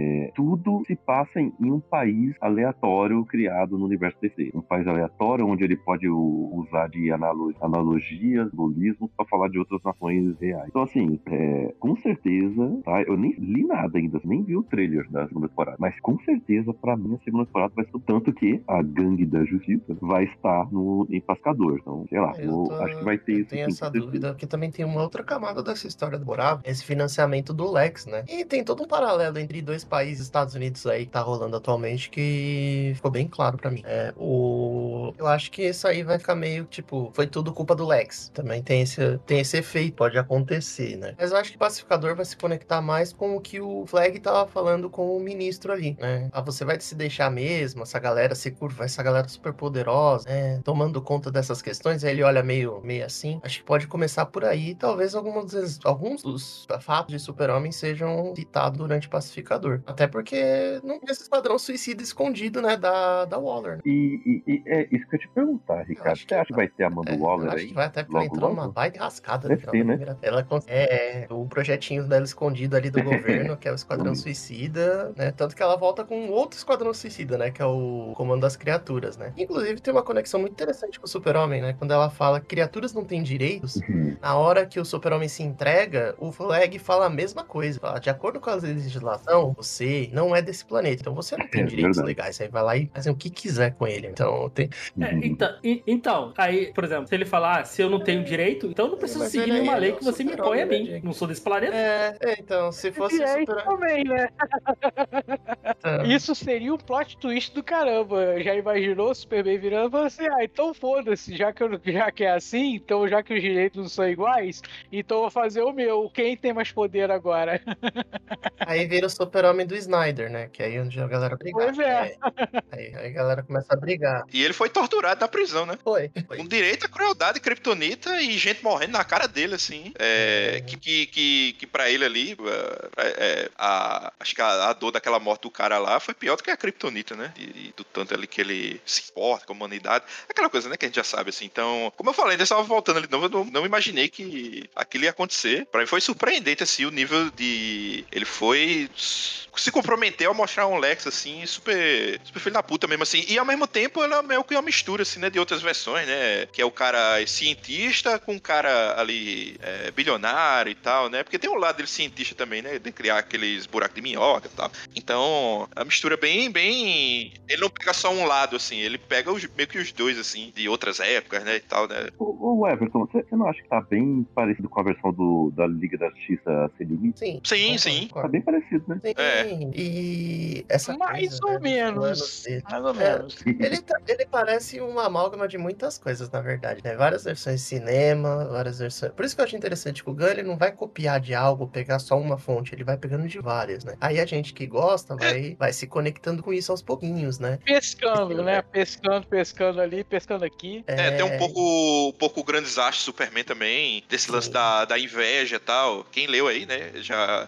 tudo se passa em um país aleatório criado no universo DC. Um país aleatório onde ele pode usar de analogias, simbolismos pra falar de outras nações reais. Então, assim, com certeza, tá? Eu nem li nada ainda, nem vi o trailer da segunda temporada, mas com certeza, pra mim, a segunda temporada vai ser tanto que a Gangue da Justiça vai estar em Pacificador. Então, sei lá, acho que vai ter isso. Tem essa dúvida, porque também tem uma outra camada dessa história do Morávia, esse financiamento do Lex, né? E tem todo um paralelo entre dois países, Estados Unidos aí, que tá rolando atualmente, que ficou bem claro pra mim. eu acho que isso aí vai ficar meio, tipo, foi tudo culpa do Lex. Também tem esse efeito, pode acontecer, né? Mas eu acho que o Pacificador vai se conectar mais com o que o Flag tava falando com o ministro ali, né? Ah, você vai se deixar mesmo, essa galera se curva, essa galera super poderosa, né? Tomando conta dessas questões, aí ele olha meio assim. Acho que pode começar por aí, talvez alguns dos fatos de Super-Homem sejam citados durante o Pacificador. Até porque não tem esse esquadrão suicida escondido, né, da Waller. Né? E é isso que eu ia te perguntar, Ricardo. acho Você acha que vai ter a Amanda Waller eu aí? acho que vai até Logo, entrar logo? numa baita rascada no Deve final ter, da né? primeira. Ela o projetinho dela escondido ali do governo, que é o Esquadrão Suicida, né? Tanto que ela volta com outro Esquadrão Suicida, né? Que é o Comando das Criaturas, né? Inclusive tem uma conexão muito interessante com o Super-Homem, né? Quando ela fala que criaturas não têm direitos, na hora que o Super-Homem se entrega, o Flag fala a mesma coisa. Fala, de acordo com a legislação, você não é desse planeta, então você não tem direitos legais. Aí vai lá e faz o que quiser com ele. Então tem. Então, aí, por exemplo, se ele falar, se eu não tenho direito, então eu não preciso Mas seguir ele nenhuma aí lei é que o você me impõe a Super-Homem, mim. né, Jake? Não sou desse planeta. Então, se fosse E o aí Super-Homem. também, né? Então, Isso seria um plot twist do caramba. Já imaginou o Superman virando e falando assim, então foda-se, já que é assim, então já que os direitos não são iguais, então eu vou fazer o meu. Quem tem mais poder agora? aí vira o Super-Homem do Snyder, né? Que aí onde a galera briga. Pois é. Aí a galera começa a brigar. E ele foi torturado na prisão, né? Foi. Com direito a crueldade, kryptonita e gente morrendo na cara dele, assim. Que pra ele ali, acho que a dor daquela morte do cara lá foi pior do que a kryptonita, né? E do tanto ali que ele se importa com a humanidade. Aquela coisa, né, que a gente já sabe, assim. Então, como eu falei, ainda estava voltando ali de novo, eu não imaginei que aquilo ia acontecer. Pra mim foi surpreendente, assim, o nível de... Ele foi... se comprometeu a mostrar um Lex, assim, super filho da puta mesmo, assim. E ao mesmo tempo, ela é meio que uma mistura, assim, né, de outras versões, né? Que é o cara cientista com o cara ali bilionário e tal, né? Porque tem um lado dele cientista também, né? De criar aqueles buracos de minhoca e tal. Então, a mistura bem... Ele não pega só um lado, assim. Ele pega meio que os dois, assim, de outras épocas, né? E tal, né? O Everton, você não acha que tá bem parecido com a versão da Liga da Justiça Sem Limite? Sim. Tá bem parecido, né? Sim. E essa Mais coisa, ou menos. Mais ou menos. Ele parece uma amálgama de muitas coisas, na verdade, né? Várias versões de cinema, várias versões... Por isso que eu acho interessante que o Gunn, ele não vai copiar de algo, pegar só uma fonte, ele vai pegando de várias, né? Aí a gente que gosta vai se conectando com isso aos pouquinhos, né? Pescando, né? Pescando ali, pescando aqui. Tem um pouco o Grande Desastre Superman também, desse lance da inveja e tal. Quem leu aí, né? Já...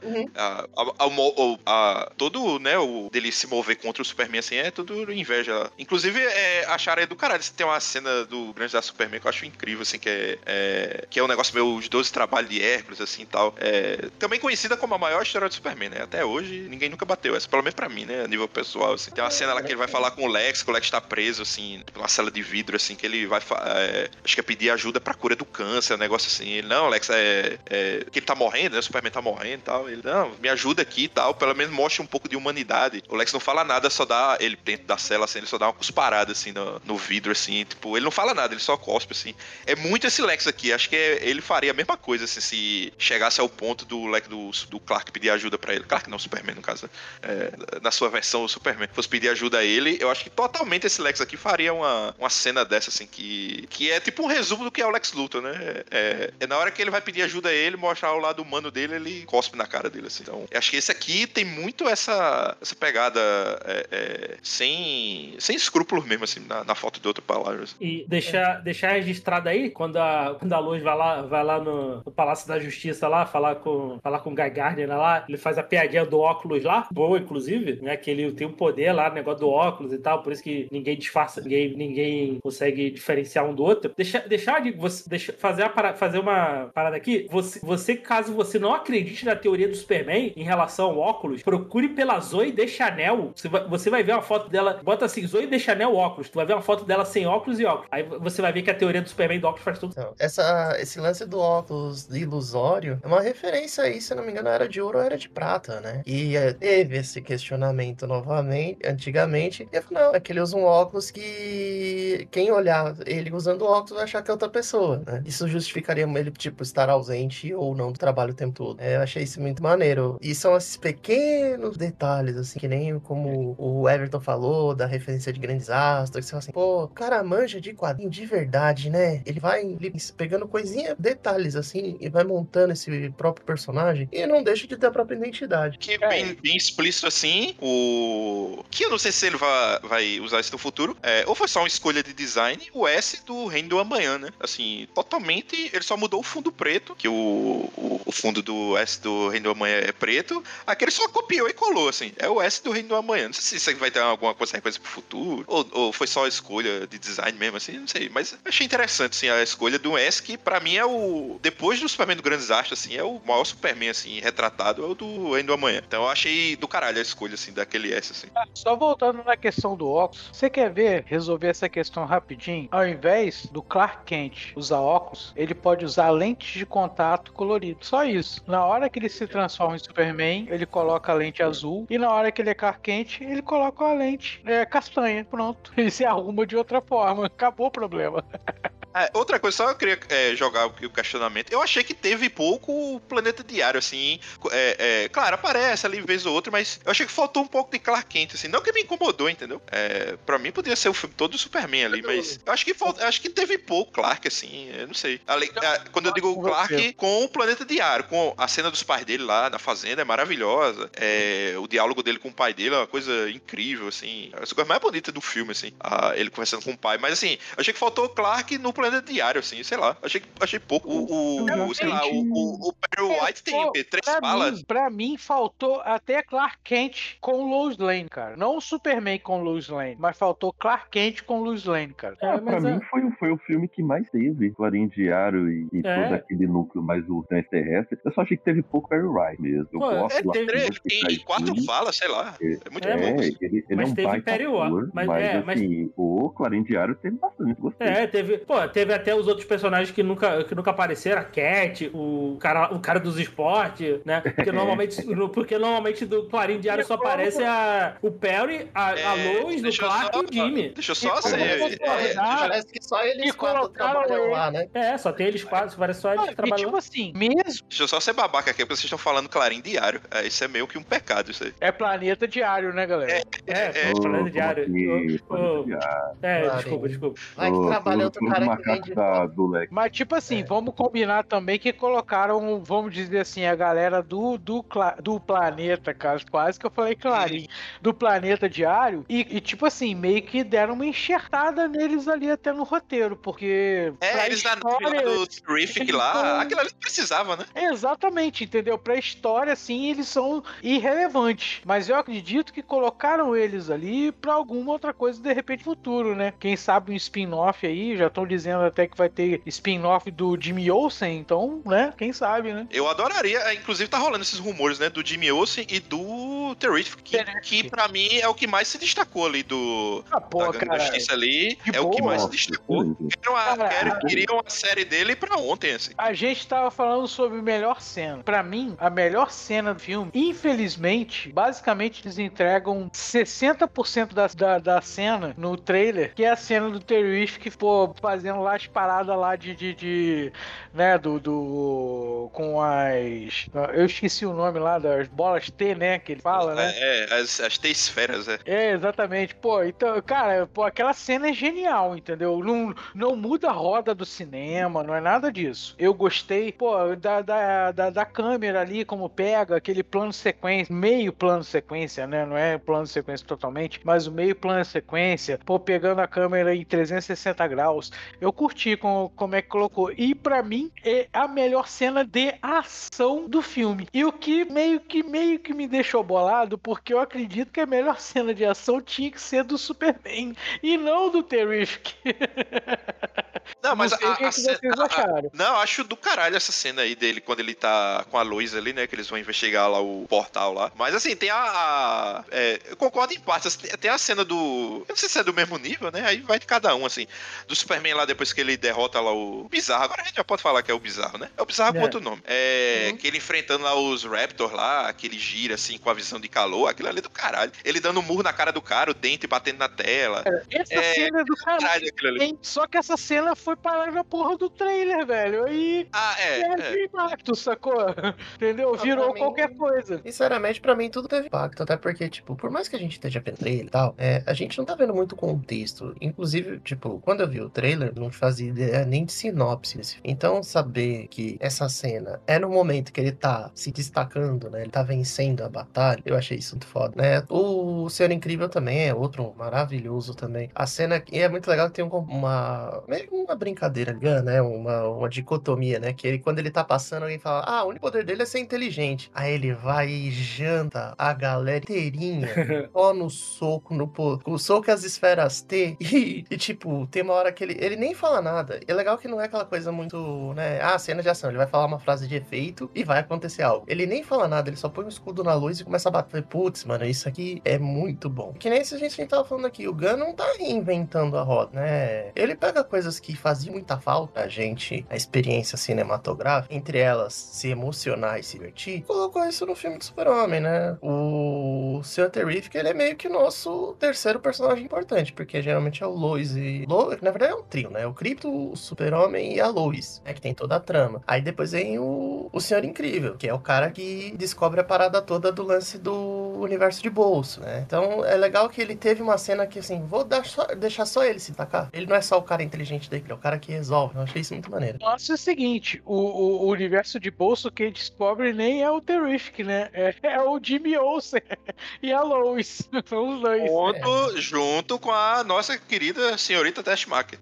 todo, né, o dele se mover contra o Superman, assim, é tudo inveja. Inclusive, acharam aí do caralho. Tem uma cena do Grande Desastre Superman que eu acho incrível, assim, que é um negócio meio os 12 trabalhos de Hércules, assim, e tal. Também conhecida como a maior história do Superman, né? Até hoje, ninguém nunca bateu essa, pelo menos pra mim, né? A nível pessoal, assim. Tem uma cena lá que ele vai falar com o Lex, que o Lex tá preso, assim, numa cela de vidro, assim, que ele vai, acho que é pedir ajuda pra cura do câncer, um negócio assim. Ele, não, Lex, que ele tá morrendo, né? O Superman tá morrendo e tal. Ele, não, me ajuda aqui e tal, pelo menos mostra um pouco de humanidade. O Lex não fala nada, só dá, ele dentro da cela, assim, ele só dá uma cusparada, assim, no vidro, assim, tipo, ele não fala nada, ele só cospe, assim. É muito esse Lex aqui, acho que ele faria a mesma coisa, assim, se chegasse ao ponto do Lex do Clark pedir ajuda pra ele. Clark não, Superman, no caso. Na sua versão, o Superman fosse pedir ajuda a ele, eu acho que totalmente esse Lex aqui faria uma cena dessa, assim, que é tipo um resumo do que é o Lex Luthor, né? Na hora que ele vai pedir ajuda a ele, mostrar o lado humano dele, ele cospe na cara dele, assim. Então, eu acho que esse aqui tem muito essa pegada sem escrúpulos mesmo, assim, na falta de outras palavras. E deixar registrado aí, quando a Lois vai lá no Palácio da Justiça lá, falar com o Guy Gardner lá, ele faz a piadinha do óculos lá, boa, inclusive, né, que ele tem um poder lá, o negócio do óculos e tal, por isso que ninguém disfarça, ninguém consegue diferenciar um do outro. Fazer uma parada aqui, caso você não acredite na teoria do Superman em relação ao óculos, procure pela Zoe Deschanel. Você vai ver uma foto dela, bota assim, Zoe Deschanel óculos, tu vai ver uma foto dela sem óculos e óculos. Aí você vai ver que a teoria do Superman do óculos faz tudo. Então, esse lance do óculos ilusório é uma referência aí, se não me engano, era de ouro ou era de prata, né? E teve esse questionamento novamente, antigamente, e eu falei, não, é que ele usa um óculos que quem olhar ele usando óculos vai achar que é outra pessoa, né? Isso justificaria ele, tipo, estar ausente ou não do trabalho o tempo todo. Eu achei isso muito maneiro. E são esses pequenos detalhes, assim, que nem como o Everton falou, da referência de Grandes Astros, que você fala assim, pô, cara manja de quadrinho de verdade, né? Ele vai pegando coisinha, detalhes assim, e vai montando esse próprio personagem e não deixa de ter a própria identidade. Que bem explícito assim, que eu não sei se ele vai usar isso no futuro, ou foi só uma escolha de design, o S do Reino do Amanhã, né? Assim, totalmente, ele só mudou o fundo preto, que o fundo do S do Reino do Amanhã é preto, aquele só copiou e colou, assim, é o S do Reino do Amanhã. Não sei se isso vai ter alguma consequência pro futuro, ou foi só a escolha de design mesmo, assim, não sei, mas achei interessante, assim, a escolha do S, que pra mim é depois do Superman do Grandes Astros, assim, é o maior Superman, assim, retratado, é o do Reino do Amanhã. Então eu achei do caralho a escolha, assim, daquele S, assim. Só voltando na questão do óculos, você quer resolver essa questão rapidinho? Ao invés do Clark Kent usar óculos, ele pode usar lentes de contato colorido. Só isso. Na hora que ele se transforma em Superman, ele coloca a lente azul, e na hora que ele é Clark Kent, ele coloca a lente castanha. Pronto. Ele se arruma de outra forma. Acabou o problema. Outra coisa, só eu queria jogar o questionamento. Eu achei que teve pouco Planeta Diário, assim. Claro, aparece ali vez ou outra, mas eu achei que faltou um pouco de Clark Kent, assim. Não que me incomodou, entendeu? Pra mim podia ser o filme todo do Superman ali, mas eu acho que teve pouco Clark, assim. Eu não sei. Quando eu digo Clark, com o Planeta Diário, com a cena dos pais dele lá na fazenda, é maravilhosa. O diálogo dele com o pai dele é uma coisa incrível, assim. É a coisa mais bonita do filme, assim. Ele conversando com o pai. Mas, assim, eu achei que faltou Clark no Planeta Diário, assim, sei lá. Achei pouco. O Perry White tem 3 falas. Pra mim, faltou até Clark Kent com Lois Lane, cara. Não o Superman com Lois Lane, mas faltou Clark Kent com Lois Lane, cara. Pra mim foi o filme que mais teve Clarim Diário e todo aquele núcleo mais do Transterrestre. Eu só achei que teve pouco Perry White mesmo. Eu gosto lá. Ele tem 4 falas, sei lá. É muito bom. Ele é um baita ator, mas assim, o Clarim Diário teve bastante, gostei. Teve até os outros personagens que nunca apareceram, a Cat, o cara dos esportes, né? Porque normalmente do Clarim Diário só aparece o Perry, a Lois, o Clark e o Jimmy. Deixa eu só ser. Parece que só eles quatro trabalham lá, né? Só tem eles quatro, parece só eles trabalham. Tipo assim, mesmo. Deixa eu só ser babaca aqui, porque vocês estão falando Clarim Diário. Isso é meio que um pecado, isso aí. É Planeta Diário, né, galera? Planeta Diário. Desculpa. Vai que trabalha outro cara que vende. Mas, tipo assim, vamos combinar também que colocaram, vamos dizer assim, a galera do planeta, cara, quase que eu falei Clarim, do Planeta Diário, e tipo assim, meio que deram uma enxertada neles ali até no roteiro, porque... eles na nave do Terrific lá, aquilo ali precisava, né? Exatamente, entendeu? Pra história, assim, eles são irrelevantes, mas eu acredito que colocaram eles ali pra alguma outra coisa, de repente, futuro, né? Quem sabe um spin-off aí, já estão dizendo até que vai ter spin-off do Jimmy Olsen, então, né? Quem sabe, né? Eu adoraria, inclusive tá rolando esses rumores, né? Do Jimmy Olsen e do Terrific, que pra mim é o que mais se destacou ali da Gangue da Justiça ali. O que mais se destacou. Queria uma série dele pra ontem, assim. A gente tava falando sobre melhor cena. Pra mim, a melhor cena do filme, infelizmente, basicamente eles entregam 60% da cena no trailer, que é a cena do Terrific, fazendo lá as paradas lá né, com as... Eu esqueci o nome lá, das bolas T, né, que ele fala, né? As T-esferas, exatamente. Então, cara, aquela cena é genial, entendeu? Não muda a roda do cinema, não é nada disso. Eu gostei, da câmera ali, como pega aquele plano sequência, meio plano sequência, né? Não é plano sequência totalmente, mas o meio plano sequência, pegando a câmera em 360 graus. Eu curti como é que colocou. E pra mim é a melhor cena de ação do filme. E o que meio que me deixou bolado, porque eu acredito que a melhor cena de ação tinha que ser do Superman e não do Terrific. Não, mas vocês acharam? Não, acho do caralho essa cena aí dele, quando ele tá com a Lois ali, né? Que eles vão investigar lá o portal lá. Mas assim, tem eu concordo em partes. Tem a cena do... Eu não sei se é do mesmo nível, né? Aí vai de cada um, assim. Do Superman lá depois que ele derrota lá o Bizarro. Agora a gente já pode falar que é o Bizarro, né? É o Bizarro com outro nome. Que ele enfrentando lá os Raptors lá, que ele gira assim com a visão de calor, aquilo ali é do caralho. Ele dando um murro na cara do cara, o dente batendo na tela. Essa cena é do caralho. Só que essa cena foi parar na porra do trailer, velho. Aí. Teve impacto, sacou? Entendeu? Virou qualquer coisa. Sinceramente, pra mim, tudo teve impacto. Até porque, tipo, por mais que a gente esteja vendo trailer e tal, a gente não tá vendo muito contexto. Inclusive, tipo, quando eu vi o trailer, não fazia ideia nem de sinopse desse filme. Então, saber que essa cena é no momento que ele tá se destacando, né? Ele tá vencendo a batalha, eu achei isso muito foda, né? O Senhor Incrível também é outro maravilhoso também. A cena e é muito legal que tem meio uma brincadeira ali, né? Uma dicotomia, né? Que ele, quando ele tá passando, alguém fala, o único poder dele é ser inteligente. Aí ele vai e janta a galera inteirinha, só no soco, o soco e as esferas T, e tipo, tem uma hora que ele nem fala nada. É legal que não é aquela coisa muito, né? Cena de ação, ele vai falar uma frase de efeito e vai acontecer algo. Ele nem fala nada, ele só põe um escudo na luz e começa a bater. Putz, mano, isso aqui é muito bom. Que nem isso a gente tava falando aqui, o Gunn não tá reinventando a roda, né? Ele pega coisas que faziam muita falta a gente, a experiência cinematográfica, entre elas se emocionar e se divertir, colocou isso no filme do Super-Homem, né? O Senhor Terrific, ele é meio que o nosso terceiro personagem importante, porque geralmente é o Lois e... na verdade é um trio, né? O Krypto, o Super-Homem e a Lois, né? Que tem toda a trama. Aí depois vem o Senhor Incrível, que é o cara que descobre a parada toda do lance do universo de bolso, né? Então é legal que ele teve uma cena que, assim, vou deixar só ele se tacar. Ele não é só o cara inteligente dele, ele é o cara que resolve. Eu achei isso muito maneiro. Nossa, é o seguinte, o universo de bolso que descobre nem é o Terrific, né? É o Jimmy Olsen e a Lois. São os dois. Junto com a nossa querida senhorita Taskmaster.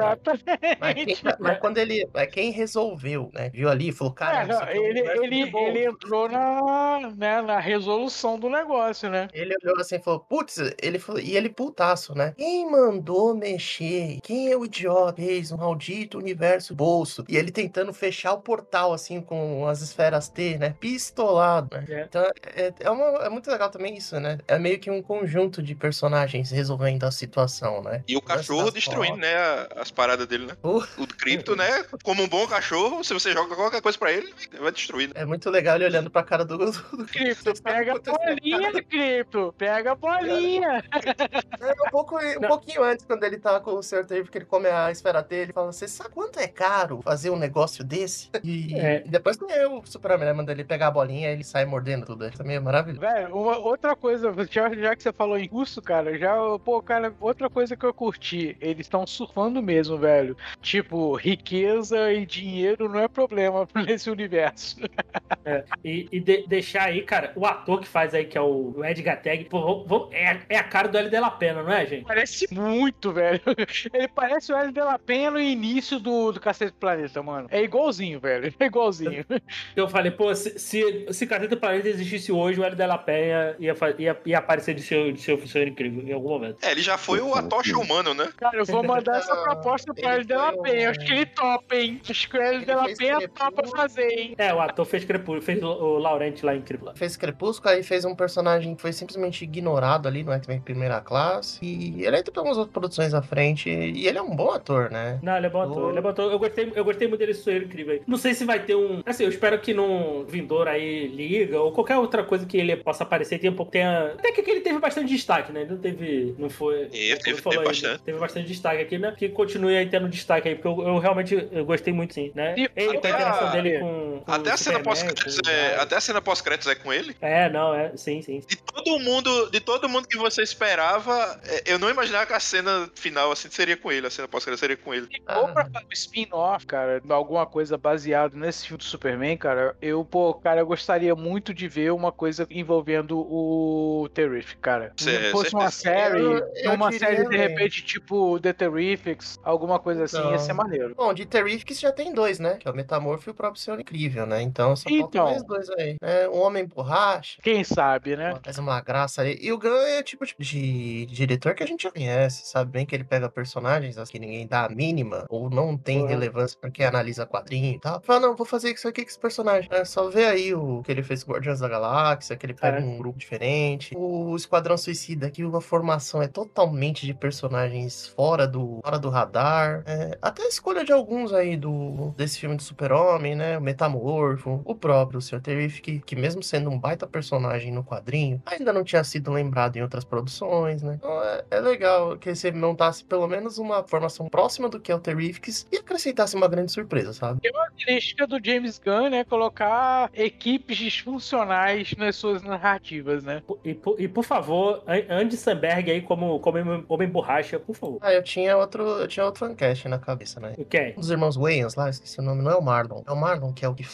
Exatamente. Mas quando quem resolveu, né? Viu ali e falou, cara, ele entrou na resolução do negócio, né? Ele olhou assim e falou, putz, e ele putaço, né? Quem mandou mexer? Quem é o idiota? Fez um maldito universo bolso. E ele tentando fechar o portal, assim, com as esferas T, né? Pistolado, né? Então, é muito legal também isso, né? É meio que um conjunto de personagens resolvendo a situação, né? E o cachorro destruindo, né? As paradas dele, né? O Krypto, né? Como um bom cachorro, se você joga qualquer coisa pra ele vai destruir, né? É muito legal ele olhando pra cara do Krypto. Pega a bolinha, Krypto. Pega a bolinha. Um pouquinho antes, quando ele tá com o Sr. Terrific, que ele come a esfera T, ele fala, você sabe quanto é caro fazer um negócio desse? E depois que o Superman, né, manda ele pegar a bolinha, ele sai mordendo tudo. Isso também é maravilhoso. Velho, outra coisa, já que você falou em russo, cara, outra coisa que eu curti, eles estão surfando mesmo, velho. Tipo, riqueza e dinheiro não é problema nesse universo. Deixar aí, cara, o ator que faz aí, que é o Edgar Tag, pô, é a cara do Hélio de la Penna, não é, gente? Parece muito, velho. Ele parece o Hélio de la Penna no início do Cacete do Planeta, mano. É igualzinho, velho. É igualzinho. Eu falei, pô, se Cacete do Planeta existisse hoje, o Hélio de la Penna ia aparecer de seu Senhor Incrível em algum momento. Ele já foi o Atocha humano, né? Cara, eu vou mandar essa proposta pro Hélio de la Penna. Acho que ele topa, hein? Acho que o Hélio de la Penna topa fazer, hein? O ator fez Crepúsculo, fez o Laurenti lá em Crepúsculo. Fez Crepúsculo, aí fez um personagem que foi simplesmente ignorado ali no X-Men Primeira Classe. E ele ainda tem algumas outras produções à frente. E ele é um bom ator, né? Não, ele é bom ator. Ele é bom ator. Eu gostei muito dele, Senhor Incrível. Não sei se vai ter um... Assim, eu espero que num Vindouro aí liga, ou qualquer outra coisa que ele possa aparecer, tenha... Até que ele teve bastante destaque, né? Ele não teve... Não foi... Teve bastante. Teve bastante destaque aqui, né? Que continue aí tendo destaque aí, porque eu realmente gostei muito, sim, né? Ele, com a interação dele com até a cena pós-créditos até a cena pós-créditos é com ele? Sim. De todo mundo que você esperava, eu não imaginava que a cena final, assim, seria com ele, a cena pós-crédito seria com ele. Ou pra fazer um spin-off, cara, alguma coisa baseada nesse filme do Superman, cara, eu gostaria muito de ver uma coisa envolvendo o Terrific, cara. Se fosse uma série, de repente, tipo The Terrifics, alguma coisa assim, ia ser maneiro. Bom, de Terrifics já tem dois, né? Que é o Metamorfo e o próprio Senhor Incrível, né? Então, só faltam mais dois aí. Um Homem Borracha. Quem sabe? sabe, né? Faz uma graça aí. E o Gunn é tipo de diretor que a gente já conhece, sabe bem que ele pega personagens que ninguém dá a mínima ou não tem relevância pra quem analisa quadrinho e tal. Fala, não, vou fazer isso aqui com esse personagem. É só ver aí o que ele fez com Guardiões da Galáxia, que ele pega um grupo diferente. O Esquadrão Suicida, que a formação é totalmente de personagens fora do radar. Até a escolha de alguns aí desse filme do Super-Homem, né? O Metamorfo, o próprio Sr. Terrific, que mesmo sendo um baita personagem no quadrinho, ainda não tinha sido lembrado em outras produções, né? Então é legal que você montasse pelo menos uma formação próxima do que é o Terrifics e acrescentasse uma grande surpresa, sabe? É uma característica do James Gunn, né? Colocar equipes disfuncionais nas suas narrativas, né? E por favor, Andy Samberg aí como Homem Borracha, por favor. Eu tinha outro fancast na cabeça, né? Quem? Um dos irmãos Wayans lá, esqueci o nome, não é o Marlon. É o Marlon que é o que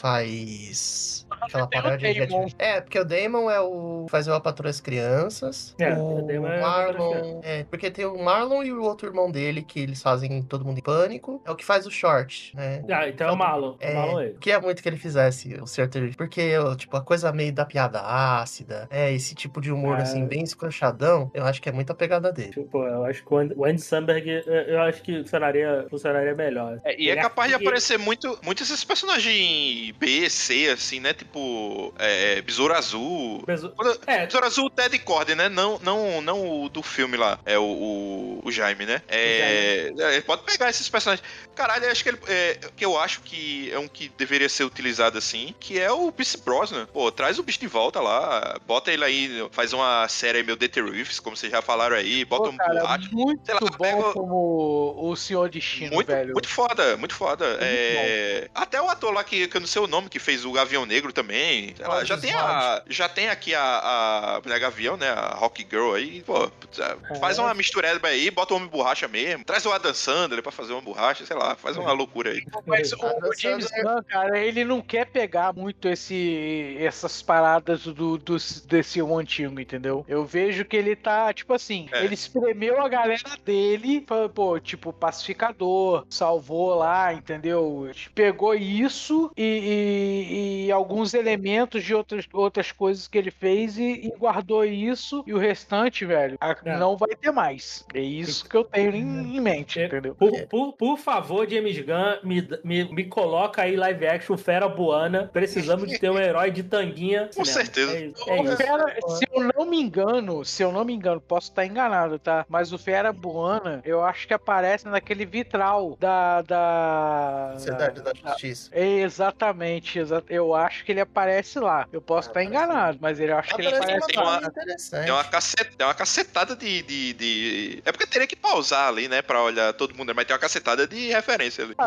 faz aquela paródia de Damon. porque o Damon é o faz o A Patroa das Crianças. O O Damon é Marlon porque tem o Marlon e o outro irmão dele que eles fazem Todo Mundo em Pânico. É o que faz o Short, né? Então é o Marlon. O Marlon é ele. Queria muito que ele fizesse o Sr. Terrific, porque tipo a coisa meio da piada ácida, esse tipo de humor assim bem escrachadão, eu acho que é muito a pegada dele. Tipo, eu acho que o Andy Samberg, eu acho que funcionaria melhor. E é capaz de aparecer muito esses personagens B, C, assim, né? Tipo, Besouro Azul. Besouro Azul, o Ted Cord, né? Não o do filme lá. É o Jaime, né? Ele pode pegar esses personagens. Caralho, acho que eu acho que é um que deveria ser utilizado assim, que é o Pierce Brosnan. Pô, traz o bicho de volta lá, bota ele aí, faz uma série aí, meu The Terrifics, como vocês já falaram aí, bota um borracha. Muito bom como o Senhor Destino, velho. Muito foda, muito foda. Até o ator lá que eu não sei o nome, que fez o Gavião Negro também. Sei lá, já tem aqui a Gavião, né? A Rock Girl aí. Pô, faz uma mistureba aí, bota o Homem Borracha mesmo. Traz o Adam Sandler pra fazer uma borracha, sei lá, faz uma loucura aí. Mas o James Gunn, cara, ele não quer pegar muito essas paradas desse antigo, entendeu? Eu vejo que ele tá, tipo assim, ele espremeu a galera dele, falou, pô, tipo, pacificador, salvou lá, entendeu? Pegou isso e alguns elementos de outras coisas que ele fez e guardou isso, e o restante, velho, não vai ter mais. É isso que eu tenho em mente, entendeu? Por favor, James Gunn, me coloca aí live action Fera Buana. Precisamos de ter um herói de tanguinha. Com certeza. Isso. Fera, se eu não me engano, posso estar enganado, tá? Mas o Fera Buana, eu acho que aparece naquele vitral da Sociedade da Justiça. Exatamente. Eu acho que ele aparece lá. Eu posso estar enganado, mas eu acho que ele aparece lá. Tem uma cacetada de... É porque teria que pausar ali, né? Pra olhar todo mundo, mas tem uma cacetada de referência ali.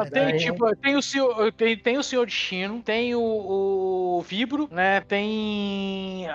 Tem o Senhor Destino, tem o Vibro, né? Tem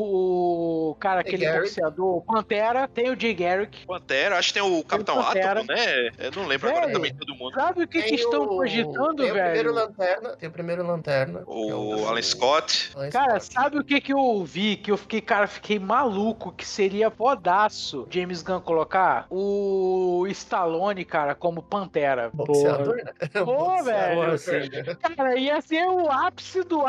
o cara, aquele boxeador, o Pantera, tem o Jay Garrick. Pantera, acho que tem o Capitão Átomo, né? Eu não lembro agora também todo mundo. Sabe o que estão cogitando, velho? Tem o primeiro Lanterna. O Alan Scott. Cara, sabe o que eu vi? Que eu fiquei maluco, que seria fodaço James Gunn colocar? O Stallone, cara, como Pantera. Boxeador, né? Pô, velho. Cara, ia ser o ápice do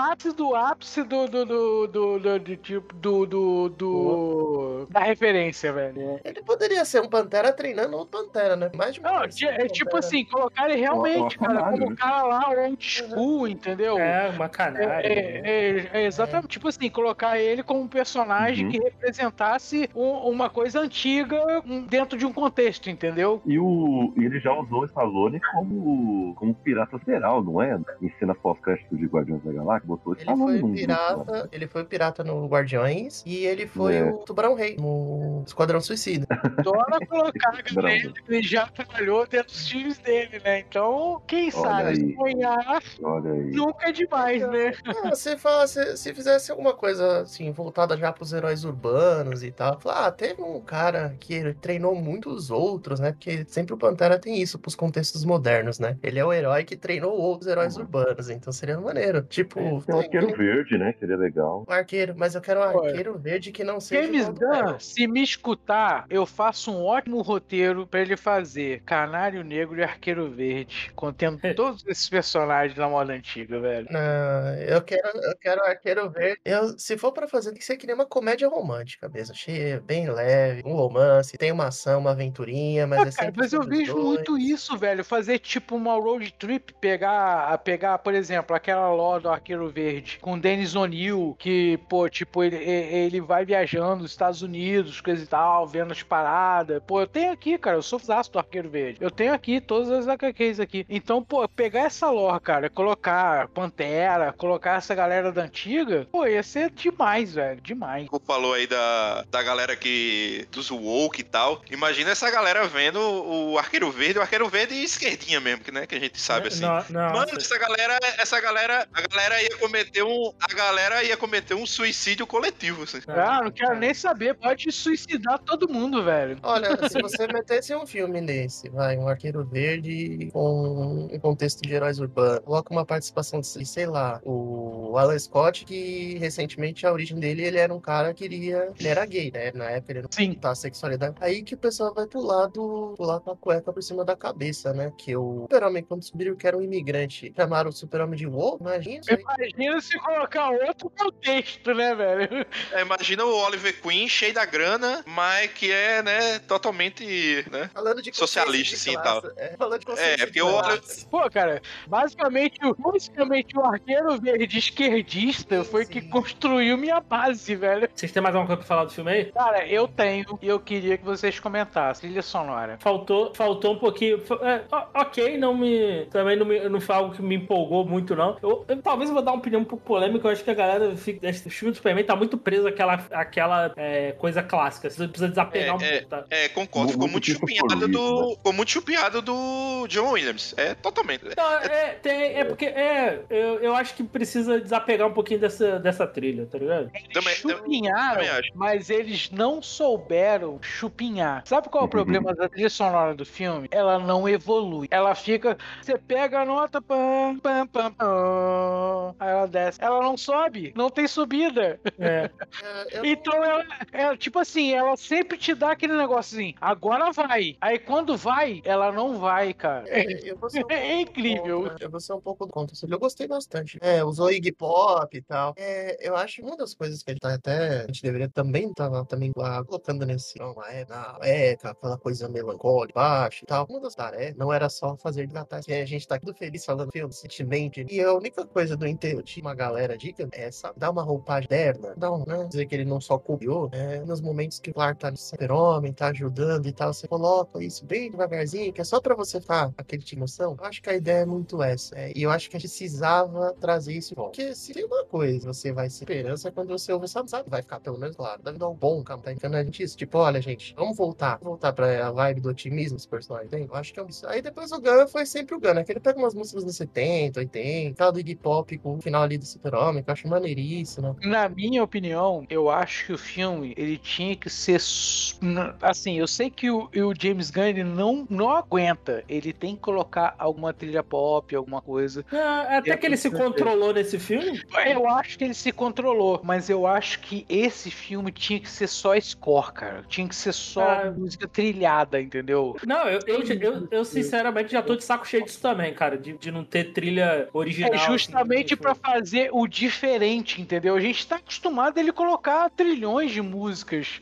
da referência, velho. Ele poderia ser um Pantera treinando outro Pantera, né? Mais de uma tipo assim, colocar ele realmente, cara, como o cara lá, old school, entendeu? Uma canalha. Exatamente. Tipo assim, colocar ele como um personagem que representasse uma coisa antiga dentro de um contexto, entendeu? E ele já usou o Stallone como pirata federal, não é? Em cena pós-crédito de Guardiões da Galáxia, botou ele foi pirata no Guardiões e ele foi o Tubarão Rei no Esquadrão Suicida. Adora colocar a galera que ele já trabalhou dentro dos times dele, né? Então, quem sabe sonhar nunca é demais, né? Se fizesse alguma coisa assim, voltada já pros heróis urbanos e tal, teve um cara que treinou muitos outros, né? né? Porque sempre o Pantera tem isso pros contextos modernos, né? Ele é o herói que treinou outros heróis urbanos, então seria maneiro. Tipo, Tem o Arqueiro Verde, né? Seria legal. um arqueiro, mas eu quero um arqueiro verde que não seja James igual ao do Gunn, Arrow. se me escutar, eu faço um ótimo roteiro pra ele fazer Canário Negro e Arqueiro Verde, contendo todos esses personagens da moda antiga, velho. Não, eu quero arqueiro verde. Se for pra fazer, tem que ser que nem uma comédia romântica mesmo. Achei bem leve, um romance, tem uma ação, uma aventurinha, mas é Cara, sempre mas eu sobre os vejo dois. muito isso, velho. Fazer tipo uma road trip, pegar, por exemplo, aquela lore do Arqueiro Verde com Dennis O'Neil, que, pô, tipo, ele vai viajando nos Estados Unidos, coisa e tal, vendo as paradas. Pô, eu tenho aqui, cara, eu sou fãzaço do Arqueiro Verde. Eu tenho aqui todas as HQs aqui. Então, pô, pegar essa lore, cara, colocar Pantera, colocar essa galera da antiga, pô, ia ser demais, velho. Demais. O falou aí da galera dos woke e tal. Imagina essa galera vendo o Arqueiro Verde e esquerdinha mesmo, que, né, que a gente sabe assim. Não, Mano, a galera ia cometer um suicídio coletivo, assim. Ah, não quero nem saber. Pode suicidar todo mundo, velho. Olha, se você metesse um filme desse, um Arqueiro Verde com um contexto de heróis urbanos, coloca uma participação de, sei lá, o Alan Scott, que recentemente a origem dele, ele era um cara que ele era gay, né? Na época ele não tá a sexualidade. Aí que o pessoal vai pular com a cueca por cima da cabeça, né? Que o Super-Homem, quando descobriu que era um imigrante, chamaram o Super-Homem de WoW, imagina isso aí. Imagina se colocar outro contexto, né, velho? Imagina o Oliver Queen cheio da grana, mas que é, né, totalmente, né, Falando de socialista, assim, e tal. Falando de consciência Porque de classe. Pô, cara, basicamente o Arqueiro Verde esquerdista foi que construiu minha base, velho. Vocês têm mais alguma coisa pra falar do filme aí? Cara, eu tenho e eu queria que vocês comentassem. Trilha sonora. Faltou um pouquinho. Ok, também não foi algo que me empolgou muito, não. Talvez eu vou dar uma opinião um pouco polêmica. Eu acho que a galera fica. O filme do Superman tá muito preso àquela coisa clássica. Você precisa desapegar um pouco, tá? Concordo. Ficou muito chupinhado do John Williams. Totalmente. Não, porque eu acho que precisa desapegar um pouquinho dessa trilha, tá ligado? Eles chupinharam, mas eles não souberam chupinhar. Sabe qual é o problema da trilha sonora do filme? Ela não evolui. Ela fica... Você pega a nota... Pam, pam, pam, pam, aí ela desce. Ela não sobe. Não tem subida. Então ela, tipo assim, ela sempre te dá aquele negócio assim, agora vai. Aí quando vai, ela não vai, cara. É incrível. Eu vou ser um pouco contra. Eu gostei bastante. Usou Iggy Pop e tal. Eu acho uma das coisas que ele tá até... A gente deveria também estar também lá colocando nesse... aquela coisa melancólica, baixa e tal. Uma das tarefas não era só fazer de Natal. A gente tá tudo feliz falando filme, sentimento. E a única coisa do enterro de uma galera dica é dar uma roupagem terna, né? Dizer que ele não só copiou, nos momentos que o Clark tá no Super-Homem, tá ajudando e tal, você coloca isso bem devagarzinho, que é só pra você ficar aquele de emoção. Eu acho que a ideia é muito essa. E eu acho que a gente precisava trazer isso. Porque se tem uma coisa, você vai ser esperança quando você ouve essa, sabe? Vai ficar pelo menos claro. Deve dar um bom, cara. Tá entendendo a gente isso? Tipo, olha, gente, vamos voltar pra a vibe do otimismo dos personagens. Tem? Eu acho que é isso. Aí depois o Gunn foi sempre o Gunn, né? Que ele pega umas músicas dos 70, 80, tal do Iggy Pop com o final ali do Super-Homem, que eu acho maneiríssimo. Na minha opinião, eu acho que o filme, ele tinha que ser... Assim, eu sei que o James Gunn, ele não aguenta. Ele tem que colocar alguma trilha pop, alguma coisa. Até que ele se controlou nesse filme. Eu acho que ele se controlou, mas eu acho que esse filme tinha que ser só score, cara. Tinha que ser só música trilhada, entendeu? Não, eu sinceramente já tô de saco cheio disso também, cara, de não ter trilha original. É justamente assim, pra fazer o diferente, entendeu? A gente tá acostumado a ele colocar trilhões de músicas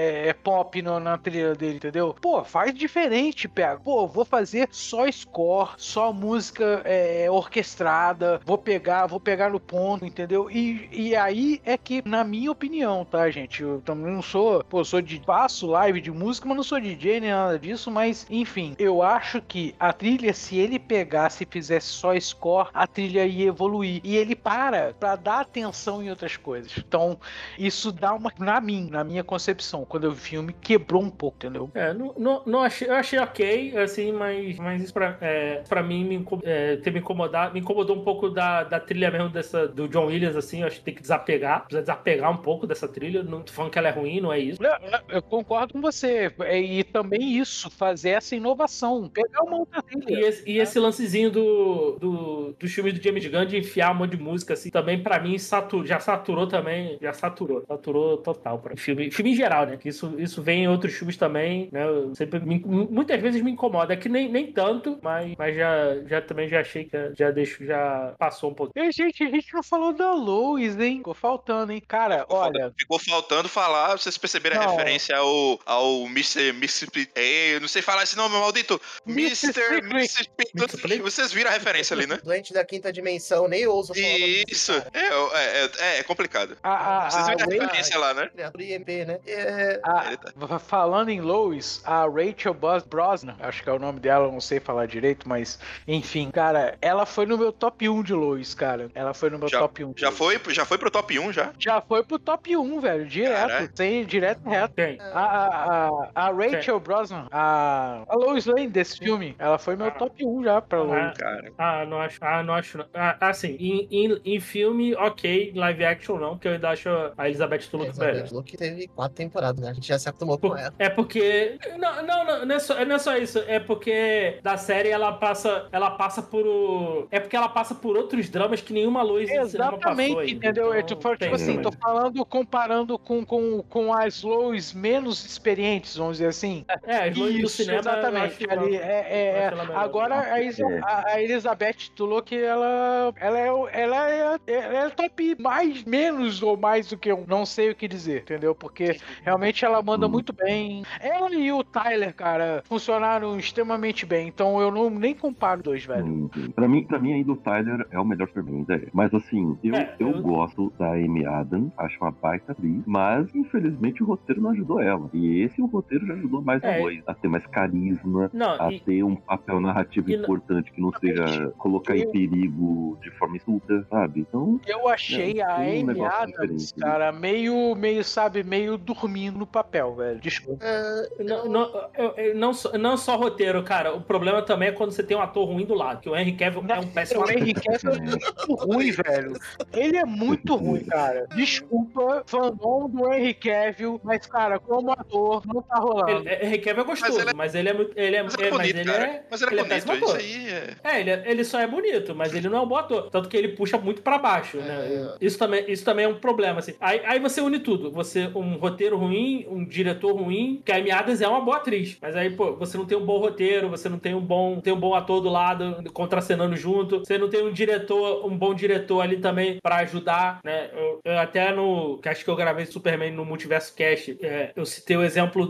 pop na trilha dele, entendeu? Pô, faz diferente, pega. Pô, vou fazer só score, só música orquestrada, vou pegar no ponto, entendeu? E aí é que, na minha opinião, tá, gente? Eu também não sou, faço live de música, mas não sou DJ nem nada disso, mas, enfim, eu acho que a trilha, se ele pegasse e fizesse só score, a trilha ia evoluir. E ele pra dar atenção em outras coisas. Então, isso dá na minha concepção, quando eu vi o filme, quebrou um pouco, entendeu? Não achei, eu achei ok, assim, mas isso pra mim me incomodou um pouco da trilha mesmo do John Williams, assim. Eu acho que tem que precisa desapegar um pouco dessa trilha. Não tô falando que ela é ruim, não é isso. Eu concordo com você. E também isso, fazer essa inovação. Pegar uma outra trilha. E esse lancezinho dos filmes do James Gunn de enfiar um monte de música, assim, também pra mim já saturou também. Saturou total. Filme em geral, né? Que isso vem em outros filmes também, né? Muitas vezes me incomoda. É que nem tanto, mas já também já achei que já passou um pouquinho. E, gente, a gente não falou da Lois, hein? Ficou faltando, hein? Cara, olha. Ficou faltando falar, vocês perceberam a referência ao Mr. Eu não sei falar esse nome, maldito. Mr. Vocês viram a referência ali, né? Doente da quinta dimensão, nem ouso falar. Isso. É complicado. Vocês viram a referência lá, né? Criatura IMP, né? Falando em Lois, a Rachel Brosnahan, acho que é o nome dela, não sei falar direito, mas enfim, cara, ela foi no meu top 1 de Lois, cara. Ela foi no meu top 1. Já foi pro top 1 já? Já foi pro top 1, velho, direto, direto e reto. Quem? A Rachel Brosnahan, a Lois Lane desse filme, ela foi meu top 1 já pra Lois. Cara. Não acho não. Assim, em filme, ok, live action não, porque eu ainda acho a Elizabeth Tulloch melhor. Elizabeth Tulloch teve 4 temporadas, né? A gente já se acostumou com ela. É porque... Não é só isso. É porque da série ela passa por... É porque ela passa por outros dramas que nenhuma Lois no cinema passou. Exatamente, entendeu? Então, tipo assim, tô falando, comparando com as Lois menos experientes, vamos dizer assim. As Lois do cinema... Exatamente. Agora a Elizabeth Tulloch, ela é top menos ou mais do que um. Não sei o que dizer, entendeu? Porque realmente ela manda muito bem. Ela e o Tyler, cara, funcionaram extremamente bem. Então eu nem comparo os dois, velho. Pra mim ainda o Tyler é o melhor Superman. Mas assim, eu gosto da Amy Adams, acho uma baita atriz, mas infelizmente o roteiro não ajudou ela. E o roteiro já ajudou mais a Lois a ter mais carisma, ter um papel narrativo importante que não seja colocar em perigo de forma insulta, sabe? Então, eu achei a Amy Adams, cara, meio dormindo no papel, velho. Desculpa. Não só roteiro, cara. O problema também é quando você tem um ator ruim do lado, que o Henry Cavill é um péssimo ator. O Henry Cavill é muito ruim, velho. Ele é muito ruim, cara. Desculpa, fandom do Henry Cavill, mas, cara, como ator, não tá rolando. Henry Cavill é gostoso, mas ele é bonito, isso aí ele só é bonito, mas ele não é um bom ator. Tanto que ele puxa muito pra baixo, né? Isso também é um problema, assim. Aí você une tudo. Você, um roteiro ruim, um diretor ruim, que a Amy Adams é uma boa atriz. Mas aí, pô, você não tem um bom roteiro, você não tem um bom ator do lado, contracenando junto. Você não tem um bom diretor ali também pra ajudar, né? Eu até acho que eu gravei Superman no Multiverso Cast, eu citei o exemplo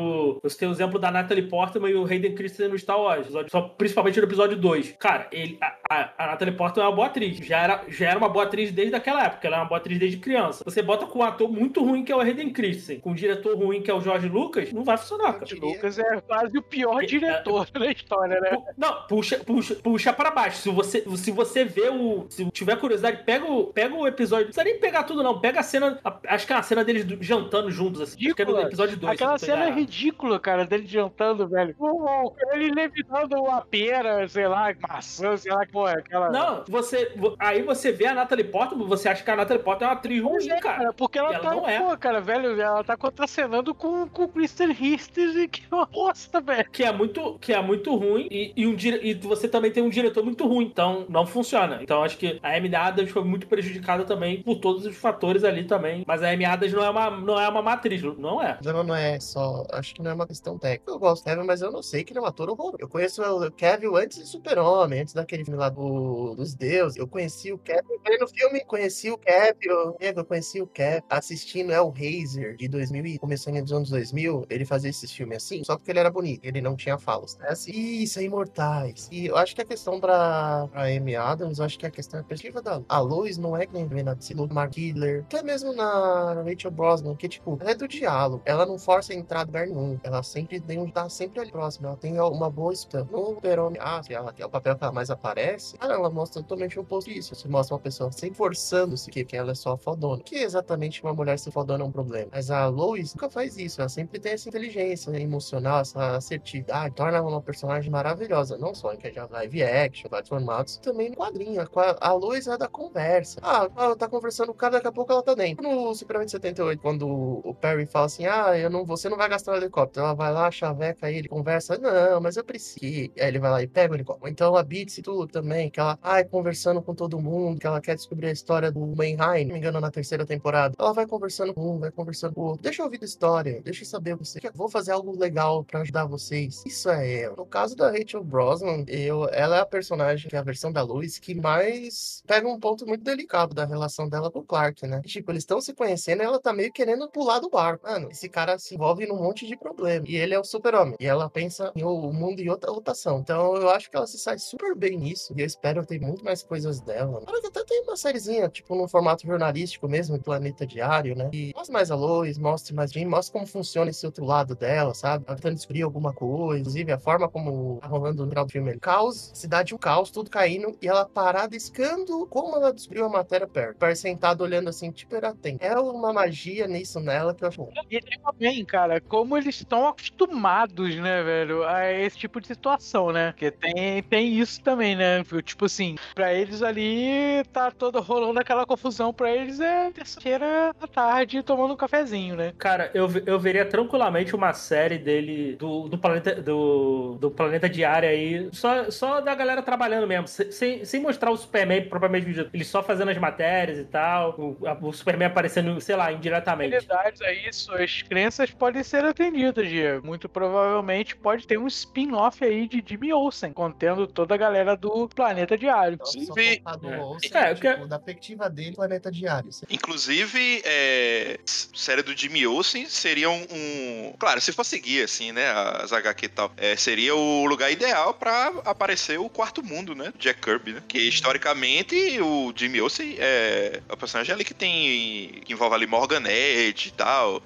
da Natalie Portman e o Hayden Christensen no Star Wars, principalmente no episódio 2. Cara, a Natalie Portman é uma boa atriz. Já era uma boa atriz desde aquela época. Ela é uma boa atriz desde criança. Você bota com um ator muito ruim, que é o Hayden Christensen, com um diretor ruim, que é o George Lucas, não vai funcionar, cara. O Lucas é quase o pior diretor da história, né? Não, puxa pra baixo. Se você vê se tiver curiosidade, pega o episódio. Não precisa nem pegar tudo, não. Pega a cena. Acho que é a cena deles jantando juntos, assim. Acho que é no episódio 2. Aquela cena é ridícula, cara, dele jantando, velho. Ele levitando uma pera, sei lá, maçã, sei lá, porra, aquela. Não, aí você vê a Natalie Portman, você acha que a Natalie Portman é uma atriz ruim, cara. Porque ela tá, pô, cara, velho, ela tá contracenando com o Kristen Ritter, que é uma bosta, velho. Que é muito ruim, e você também tem um diretor muito ruim, então não funciona. Então acho que a Amy Adams foi muito prejudicada também por todos os fatores ali também, mas a Amy Adams não é uma matriz, não é. Não é só, acho que não é uma questão técnica. Eu gosto dela, mas eu não sei que ele é um ator horroroso. Eu conheço o Kevin antes de Super-Homem, antes daquele filme lá dos deuses. Eu conheci o Kevin, no filme, conheci o Kevin assistindo Hellraiser de 2000, começou nos anos 2000, ele fazia esses filmes assim, só porque ele era bonito, ele não tinha falas, né? Assim, isso, é Imortais. E eu acho que a questão pra Amy Adams, eu acho que a questão é a perspectiva da Lois não é que nem na Mark Kidler, até mesmo na Rachel Brosnahan, que tipo, ela é do diálogo, ela não força a entrada de lugar nenhum, ela sempre tá sempre ali próximo, ela tem uma boa história. No Super-Homem, ela é o papel que ela mais aparece, conhece, ela mostra totalmente o oposto disso. Você mostra uma pessoa sempre forçando-se que ela é só fodona. Que exatamente uma mulher ser fodona é um problema. Mas a Lois nunca faz isso. Ela sempre tem essa inteligência emocional, essa assertividade. Torna ela uma personagem maravilhosa. Não só em que já live action, vários formatos, também no quadrinho. A Lois é da conversa. Ela tá conversando com o cara, daqui a pouco ela tá dentro. No Superman de 78, quando o Perry fala assim, você não vai gastar o helicóptero. Ela vai lá, chaveca ele, conversa. Não, mas eu preciso. Aí ele vai lá e pega o helicóptero. Então a Bitsy tudo também, que ela conversando com todo mundo, que ela quer descobrir a história do Mannheim, não me engano, na terceira temporada. Ela vai conversando com um, vai conversando com o outro. Deixa eu ouvir a história, deixa eu saber você. Vou fazer algo legal pra ajudar vocês. Isso é ela. No caso da Rachel Brosnahan, ela é a personagem, que é a versão da Lois, que mais pega um ponto muito delicado da relação dela com o Clark, né? Tipo, eles estão se conhecendo e ela tá meio querendo pular do barco. Mano, esse cara se envolve num monte de problema. E ele é o super-homem. E ela pensa em o mundo em outra rotação. Então eu acho que ela se sai super bem nisso. E eu espero ter muito mais coisas dela. Claro que até tem uma sériezinha, tipo, num formato jornalístico mesmo, Planeta Diário, né? E mostre mais a Lois, mostre mais Jim, mostre como funciona esse outro lado dela, sabe? Ela tentando descobrir alguma coisa. Inclusive, a forma como tá rolando no final do filme. Caos, cidade um caos, tudo caindo. E ela parada, escando como ela descobriu a matéria perto. Perry sentado olhando assim, tipo, era tem. É uma magia nisso nela que eu acho bom. E também, cara, como eles estão acostumados, né, velho, a esse tipo de situação, né? Porque tem isso também, né? Tipo assim, pra eles ali tá toda rolando aquela confusão, pra eles é terça-feira à tarde tomando um cafezinho, né? Cara, eu veria tranquilamente uma série dele do Planeta Diário aí, só da galera trabalhando mesmo, sem mostrar o Superman propriamente dito, ele só fazendo as matérias e tal, o Superman aparecendo, sei lá, indiretamente. Habilidades aí, suas crenças podem ser atendidas, Diego. Muito provavelmente pode ter um spin-off aí de Jimmy Olsen, contendo toda a galera do Planeta Diário. Inclusive, da perspectiva dele, Planeta Diário. Inclusive, série do Jimmy Olsen seria claro, se for seguir, assim, né, as HQ e tal, seria o lugar ideal pra aparecer o Quarto Mundo, né, Jack Kirby, né, que historicamente o Jimmy Olsen é o personagem ali que envolve ali Morgan Edge e tal,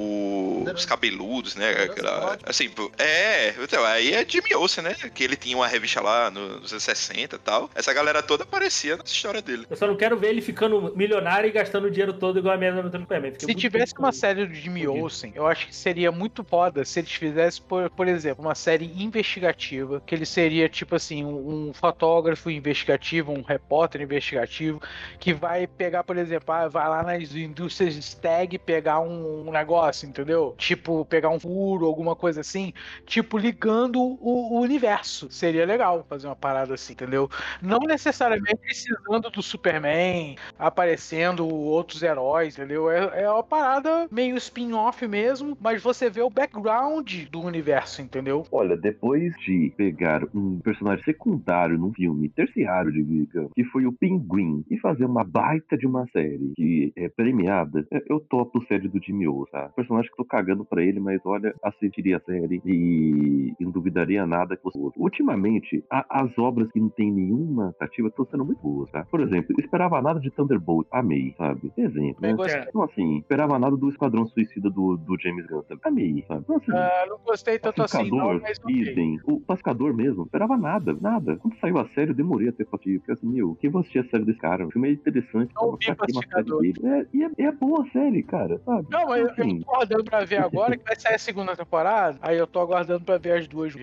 os cabeludos, né, assim, então, aí é Jimmy Olsen, né, que ele tinha uma revista lá nos anos 60 e tal, essa galera toda aparecia nessa história dele. Eu só não quero ver ele ficando milionário e gastando o dinheiro todo igual a mesma do Superman. Se tivesse uma série do Jimmy Olsen, eu acho que seria muito foda se eles fizessem, por exemplo, uma série investigativa, que ele seria tipo assim, um fotógrafo investigativo, um repórter investigativo, que vai pegar, por exemplo, vai lá nas indústrias Stag pegar um negócio, entendeu? Tipo, pegar um furo, alguma coisa assim, tipo, ligando o universo. Seria legal fazer uma parada assim, entendeu? Não necessariamente precisando do Superman, aparecendo outros heróis, entendeu? É uma parada meio spin-off mesmo, mas você vê o background do universo, entendeu? Olha, depois de pegar um personagem secundário num filme terciário, digamos, que foi o Pinguim, e fazer uma baita de uma série que é premiada, eu topo série do Jimmy Olsen, tá? Personagem que tô cagando pra ele, mas olha, assistiria a série e não duvidaria nada que fosse outro. Ultimamente, as obras que não tem nenhuma atrativa estão sendo muito boas, tá? Por exemplo, esperava nada de Thunderbolt, amei, sabe? Exemplo, né? Então, assim, esperava nada do Esquadrão Suicida do James Gunn, sabe? Amei, sabe? Então, assim, não gostei tanto assim, não, mas idem. O Pacificador mesmo, esperava nada. Quando saiu a série, eu demorei até pra assistir, porque assim, quem vai assistir a série desse cara? O filme é interessante, não vi Pacificador. É boa a série, cara, sabe? Não, mas eu tô aguardando pra ver agora, que vai sair a segunda temporada, aí eu tô aguardando pra ver as duas.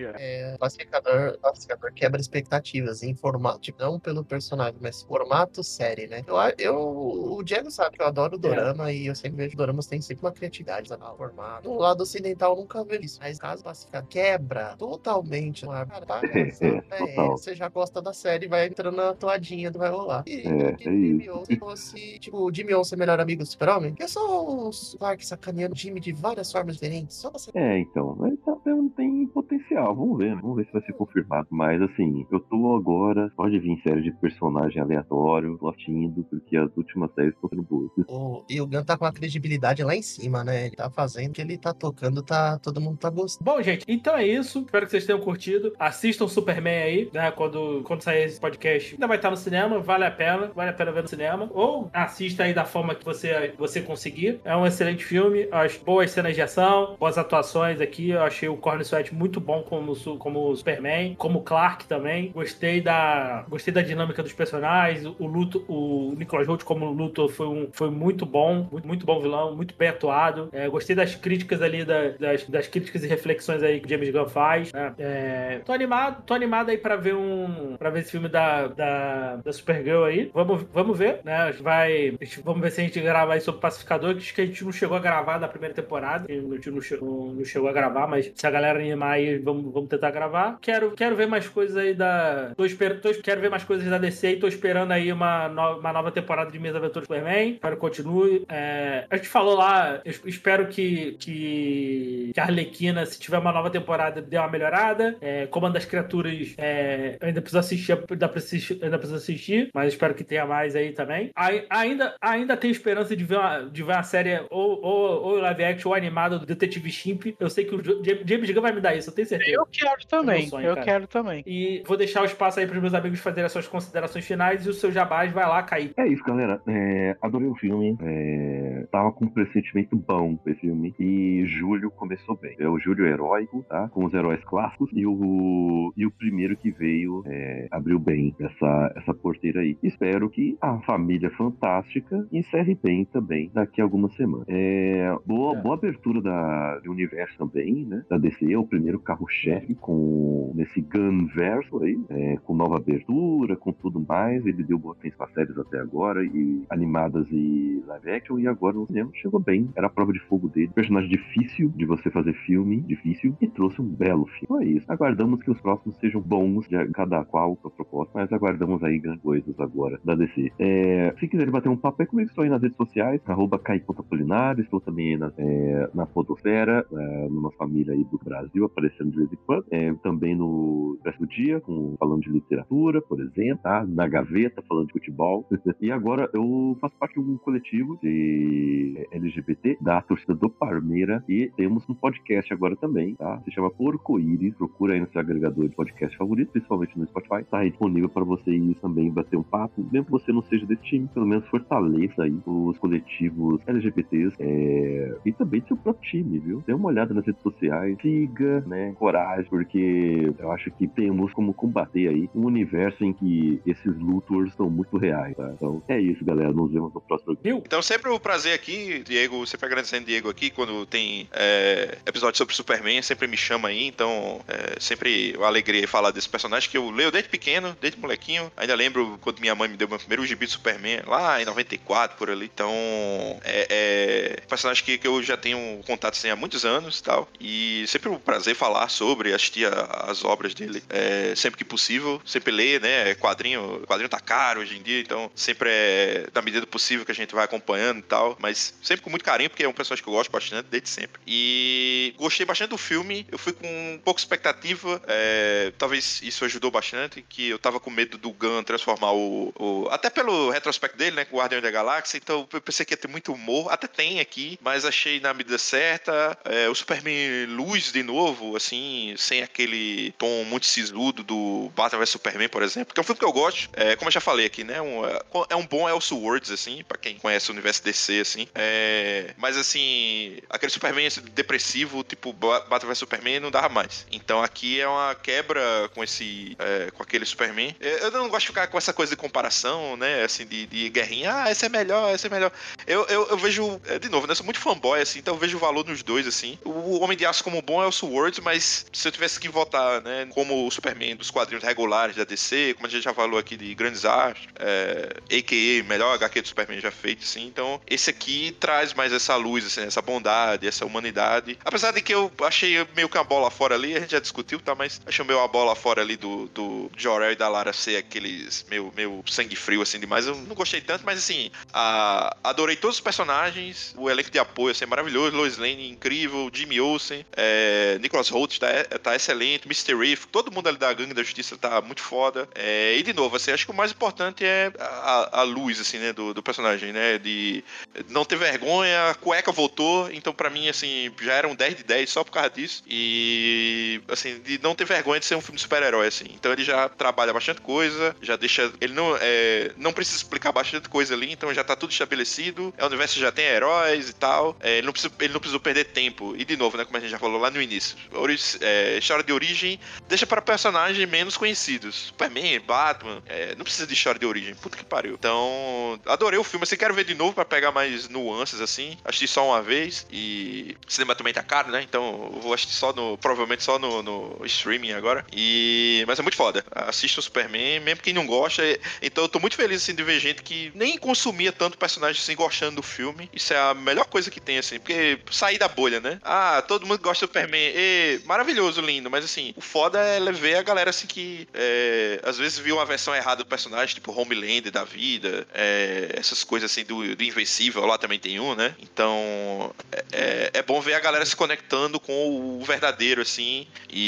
Pacificador quebra expectativas em formato, tipo, não pelo personagem, mas formato série, né? O Diego sabe que eu adoro dorama e eu sempre vejo doramas tem sempre uma criatividade no formato. No lado ocidental eu nunca vejo isso, mas caso Pacificador quebra totalmente. Você já gosta da série, vai entrando na toadinha do vai rolar. Se fosse, tipo, o Jimmy Olsen, melhor amigo do Super-Homem, que é só os Clark sacaneando o Jimmy de várias formas diferentes. Só você. Então, tem potencial, vamos ver se vai ser confirmado. Mas assim, eu tô agora, pode vir série de personagem aleatório, tô assistindo, porque as últimas séries estão sendo boas. E o Gunn tá com a credibilidade lá em cima, né? Ele tá fazendo o que ele tá tocando, todo mundo tá gostando. Bom, gente, então é isso. Espero que vocês tenham curtido. Assistam Superman aí, né? Quando sair esse podcast, ainda vai estar no cinema, vale a pena ver no cinema. Ou assista aí da forma que você conseguir. É um excelente filme, as boas cenas de ação, boas atuações aqui. Eu achei o Corny Sweat muito bom como Superman, como Clark também. Gostei da dinâmica dos personagens. O Nicolas Hoult como Luthor foi muito bom, muito bom vilão, muito bem atuado. Gostei das críticas ali, das críticas e reflexões aí que o James Gunn faz. Tô animado aí pra ver esse filme da Supergirl aí. Vamos ver, né? Vamos ver se a gente grava aí sobre o Pacificador, que a gente não chegou a gravar na primeira temporada. A gente não chegou a gravar, mas se a galera animar aí, vamos tentar gravar. Quero ver mais coisas aí quero ver mais coisas da DC e tô esperando aí uma nova temporada de Minhas Aventuras Superman. Espero que continue. A gente falou lá, eu espero que a Arlequina, se tiver uma nova temporada, dê uma melhorada. Comando das Criaturas, eu ainda preciso assistir, mas espero que tenha mais aí também. Ainda tenho esperança de ver uma série ou live action ou animada do Detetive Chimp. Eu sei que o James Gunn vai me dar isso, eu tenho certeza. Eu quero também, quero também. E vou deixar o espaço aí para os meus amigos fazerem as suas considerações finais e o seu jabás vai lá, Kaique. É isso, galera. Adorei o filme. Tava com um pressentimento bom esse filme. E julho começou bem. O julho heróico, tá? Com os heróis clássicos. E o primeiro que veio abriu bem essa porteira aí. Espero que a Família Fantástica encerre bem também daqui a algumas semanas. Boa abertura do universo também, né? Da DC, o primeiro carro-chefe nesse Gunverso aí, com nova abertura, com tudo mais. Ele deu boa atenção às séries até agora, e animadas e live action, e agora no cinema chegou bem. Era a prova de fogo dele. Personagem difícil de você fazer filme, difícil, e trouxe um belo filme. Então é isso. Aguardamos que os próximos sejam bons, de cada qual com a proposta, mas aguardamos aí grandes coisas agora da DC. Se quiserem bater um papo aí comigo, estou aí nas redes sociais, @Kaique.Apolinário, estou também na Podosfera, numa família aí do Brasil, aparecendo de vez em quando. Também no Expresso do Dia, falando de literatura, por exemplo, tá? Na Gaveta, falando de futebol. E agora eu faço parte de um coletivo de LGBT, da torcida do Parmeira, e temos um podcast agora também, tá? Se chama Porco-Íris, procura aí no seu agregador de podcast favorito, principalmente no Spotify, tá aí disponível para vocês também bater um papo, mesmo que você não seja desse time, pelo menos fortaleça aí os coletivos LGBTs, e também seu próprio time, viu? Dê uma olhada nas redes sociais, siga, né, coragem, porque eu acho que temos como combater aí um universo em que esses Luthors são muito reais, tá? Então é isso, galera, nos vemos no próximo vídeo. Então sempre um prazer aqui, Diego, sempre agradecendo Diego aqui, quando tem episódio sobre Superman, sempre me chama aí, então sempre uma alegria falar desse personagem que eu leio desde pequeno, desde molequinho, ainda lembro quando minha mãe me deu meu primeiro gibi de Superman, lá em 94, por ali, então um personagem que eu já tenho contato assim, há muitos anos e tal, e sempre um prazer falar sobre, assistir as obras dele, sempre que possível, sempre ler, né, quadrinho tá caro hoje em dia, então sempre na medida do possível que a gente vai acompanhando e tal, mas sempre com muito carinho, porque é um personagem que eu gosto bastante, desde sempre. E gostei bastante do filme, eu fui com pouca expectativa, talvez isso ajudou bastante, que eu tava com medo do Gunn transformar até pelo retrospecto dele, né, com o Guardião da Galáxia, então eu pensei que ia ter muito humor, até tem aqui, mas achei na medida certa, o Superman luz de novo, assim, sem aquele tom muito sisudo do Batman vs Superman, por exemplo, que é um filme que eu gosto, como eu já falei aqui, né, é um bom Elseworlds, assim, pra quem conhece o universo DC, assim, mas assim, aquele Superman depressivo, tipo Batman vs Superman, não dava mais. Então aqui é uma quebra com com aquele Superman. Eu não gosto de ficar com essa coisa de comparação, né, assim, de guerrinha, esse é melhor, esse é melhor. Eu vejo, de novo, né, eu sou muito fanboy, assim, então eu vejo o valor nos dois, assim. O Homem de Aço como bom é o Elseworlds, mas se eu tivesse que votar, né, como o Superman dos quadrinhos regulares da DC, como a gente já falou aqui de Grandes Artes, a.k.a. melhor HQ do Superman já feito, assim, então esse aqui traz mais essa luz, assim, essa bondade, essa humanidade. Apesar de que eu achei meio que uma bola fora ali, a gente já discutiu, tá, mas achei meio a bola fora ali do Jor-El e da Lara ser aqueles meio sangue frio, assim, demais. Eu não gostei tanto, mas assim, adorei todos os personagens, o elenco de apoio, assim, é maravilhoso, Lois Lane, incrível, Jimmy Olsen, Nicholas Hoult tá excelente, Mr. Reef, todo mundo ali da Gangue da Justiça tá muito foda, e de novo, assim, acho que o mais importante é a luz, assim, né, do personagem, né, de não ter vergonha, a cueca voltou, então pra mim, assim, já era um 10 de 10 só por causa disso, e, assim, de não ter vergonha de ser um filme de super-herói, assim, então ele já trabalha bastante coisa, já deixa, ele não precisa explicar bastante coisa ali, então já tá tudo estabelecido, o universo já tem heróis e tal, ele não precisou perder tempo, e de novo, né, como a gente já falou lá lá no início. História de origem deixa para personagens menos conhecidos. Superman, Batman, não precisa de história de origem. Puta que pariu. Então, adorei o filme. Assim, quero ver de novo pra pegar mais nuances, assim. Assisti só uma vez e cinema também tá caro, né? Então, eu vou assistir provavelmente só no streaming agora. Mas é muito foda. Assista o Superman, mesmo quem não gosta. Então, eu tô muito feliz, assim, de ver gente que nem consumia tanto personagem, assim, gostando do filme. Isso é a melhor coisa que tem, assim, porque sair da bolha, né? Todo mundo gosta do Superman. Maravilhoso, lindo, mas, assim, o foda é ver a galera, assim, que às vezes viu uma versão errada do personagem, tipo Homelander da vida, essas coisas, assim, do Invencível, lá também tem um, né? Então, é bom ver a galera se conectando com o verdadeiro, assim,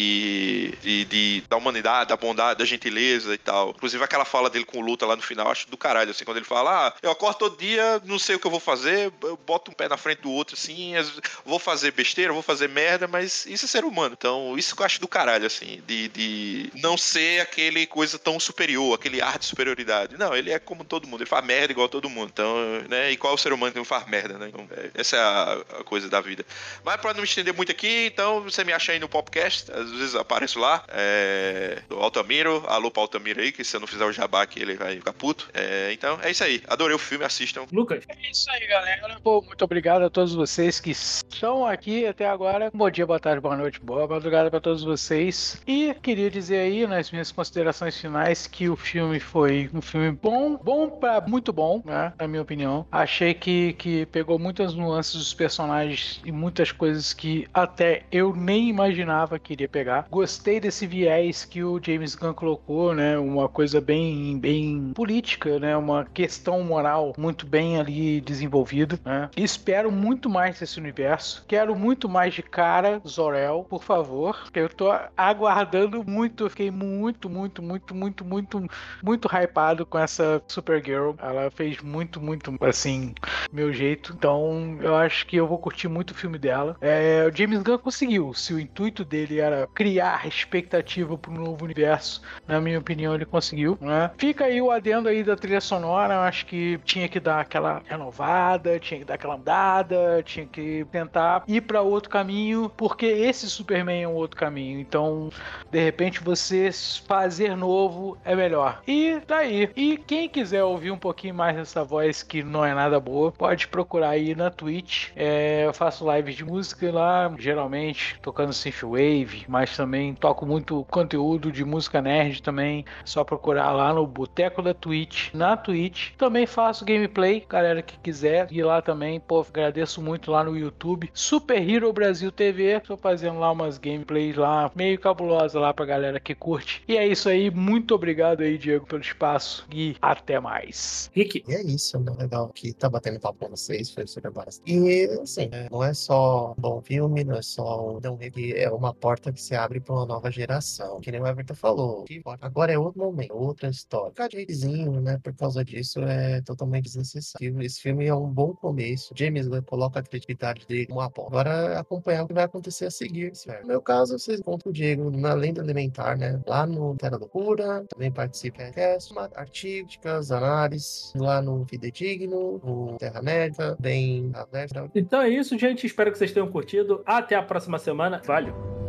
e da humanidade, da bondade, da gentileza e tal. Inclusive, aquela fala dele com o Luta lá no final, acho do caralho, assim, quando ele fala, eu acordo todo dia, não sei o que eu vou fazer, eu boto um pé na frente do outro, assim, vou fazer besteira, vou fazer merda, mas isso é ser humano. Então, isso que eu acho do caralho, assim, de não ser aquele coisa tão superior, aquele ar de superioridade. Não, ele é como todo mundo, ele faz merda igual todo mundo. Então, né, e qual é o ser humano que não faz merda, né? Então, essa é a coisa da vida. Mas pra não me estender muito aqui, então você me acha aí no podcast, às vezes apareço lá, do Altamiro, alô pra Altamiro aí, que se eu não fizer o jabá aqui ele vai ficar puto. Então, é isso aí. Adorei o filme, assistam. Lucas? É isso aí, galera. Pô, muito obrigado a todos vocês que estão aqui até agora. Bom dia, boa tarde, boa noite, boa madrugada pra todos vocês. E queria dizer aí, nas minhas considerações finais, que o filme foi um filme bom pra muito bom, né? Na minha opinião. Achei que pegou muitas nuances dos personagens e muitas coisas que até eu nem imaginava que iria pegar. Gostei desse viés que o James Gunn colocou, né? Uma coisa bem política, né? Uma questão moral muito bem ali desenvolvida, né? Espero muito mais desse universo. Quero muito mais de cara Zor-El, por favor. Eu tô aguardando muito. Eu fiquei muito hypado com essa Supergirl. Ela fez muito, assim, meu jeito. Então, eu acho que eu vou curtir muito o filme dela. O James Gunn conseguiu. Se o intuito dele era criar expectativa para um novo universo, na minha opinião, ele conseguiu, né? Fica aí o adendo aí da trilha sonora. Eu acho que tinha que dar aquela renovada, tinha que dar aquela mudada, tinha que tentar ir para outro caminho, porque esse Superman é um outro caminho. Então, de repente, você fazer novo é melhor. E daí. E quem quiser ouvir um pouquinho mais dessa voz que não é nada boa, pode procurar aí na Twitch. Eu faço lives de música lá, geralmente tocando synthwave, mas também toco muito conteúdo de música nerd também. Só procurar lá no Boteco da Twitch, na Twitch. Também faço gameplay, galera que quiser ir lá também. Pô, agradeço muito lá no YouTube. Super Hero Brasil TV. Tô fazendo lá umas gameplays lá, meio cabulosas lá pra galera que curte. E é isso aí. Muito obrigado aí, Diego, pelo espaço. E até mais. Rick? E é isso, né? Legal que tá batendo papo com vocês, foi super básico. E, assim, não é só um bom filme, não é só é uma porta que se abre pra uma nova geração. Que nem o Everton falou. Agora é outro momento, outra história. Ficar de hatezinho, né? Por causa disso é totalmente desnecessário. Esse filme é um bom começo. James Gunn coloca a criatividade dele como apoio. Agora acompanhar o que vai acontecer a seguir. No meu caso, vocês encontram o Diego na Lenda Elementar, né? Lá no Terra Loucura, também participa de artísticas, análises, lá no Fidedigno, no Terra Nerd, bem aberta. Então é isso, gente. Espero que vocês tenham curtido. Até a próxima semana. Valeu!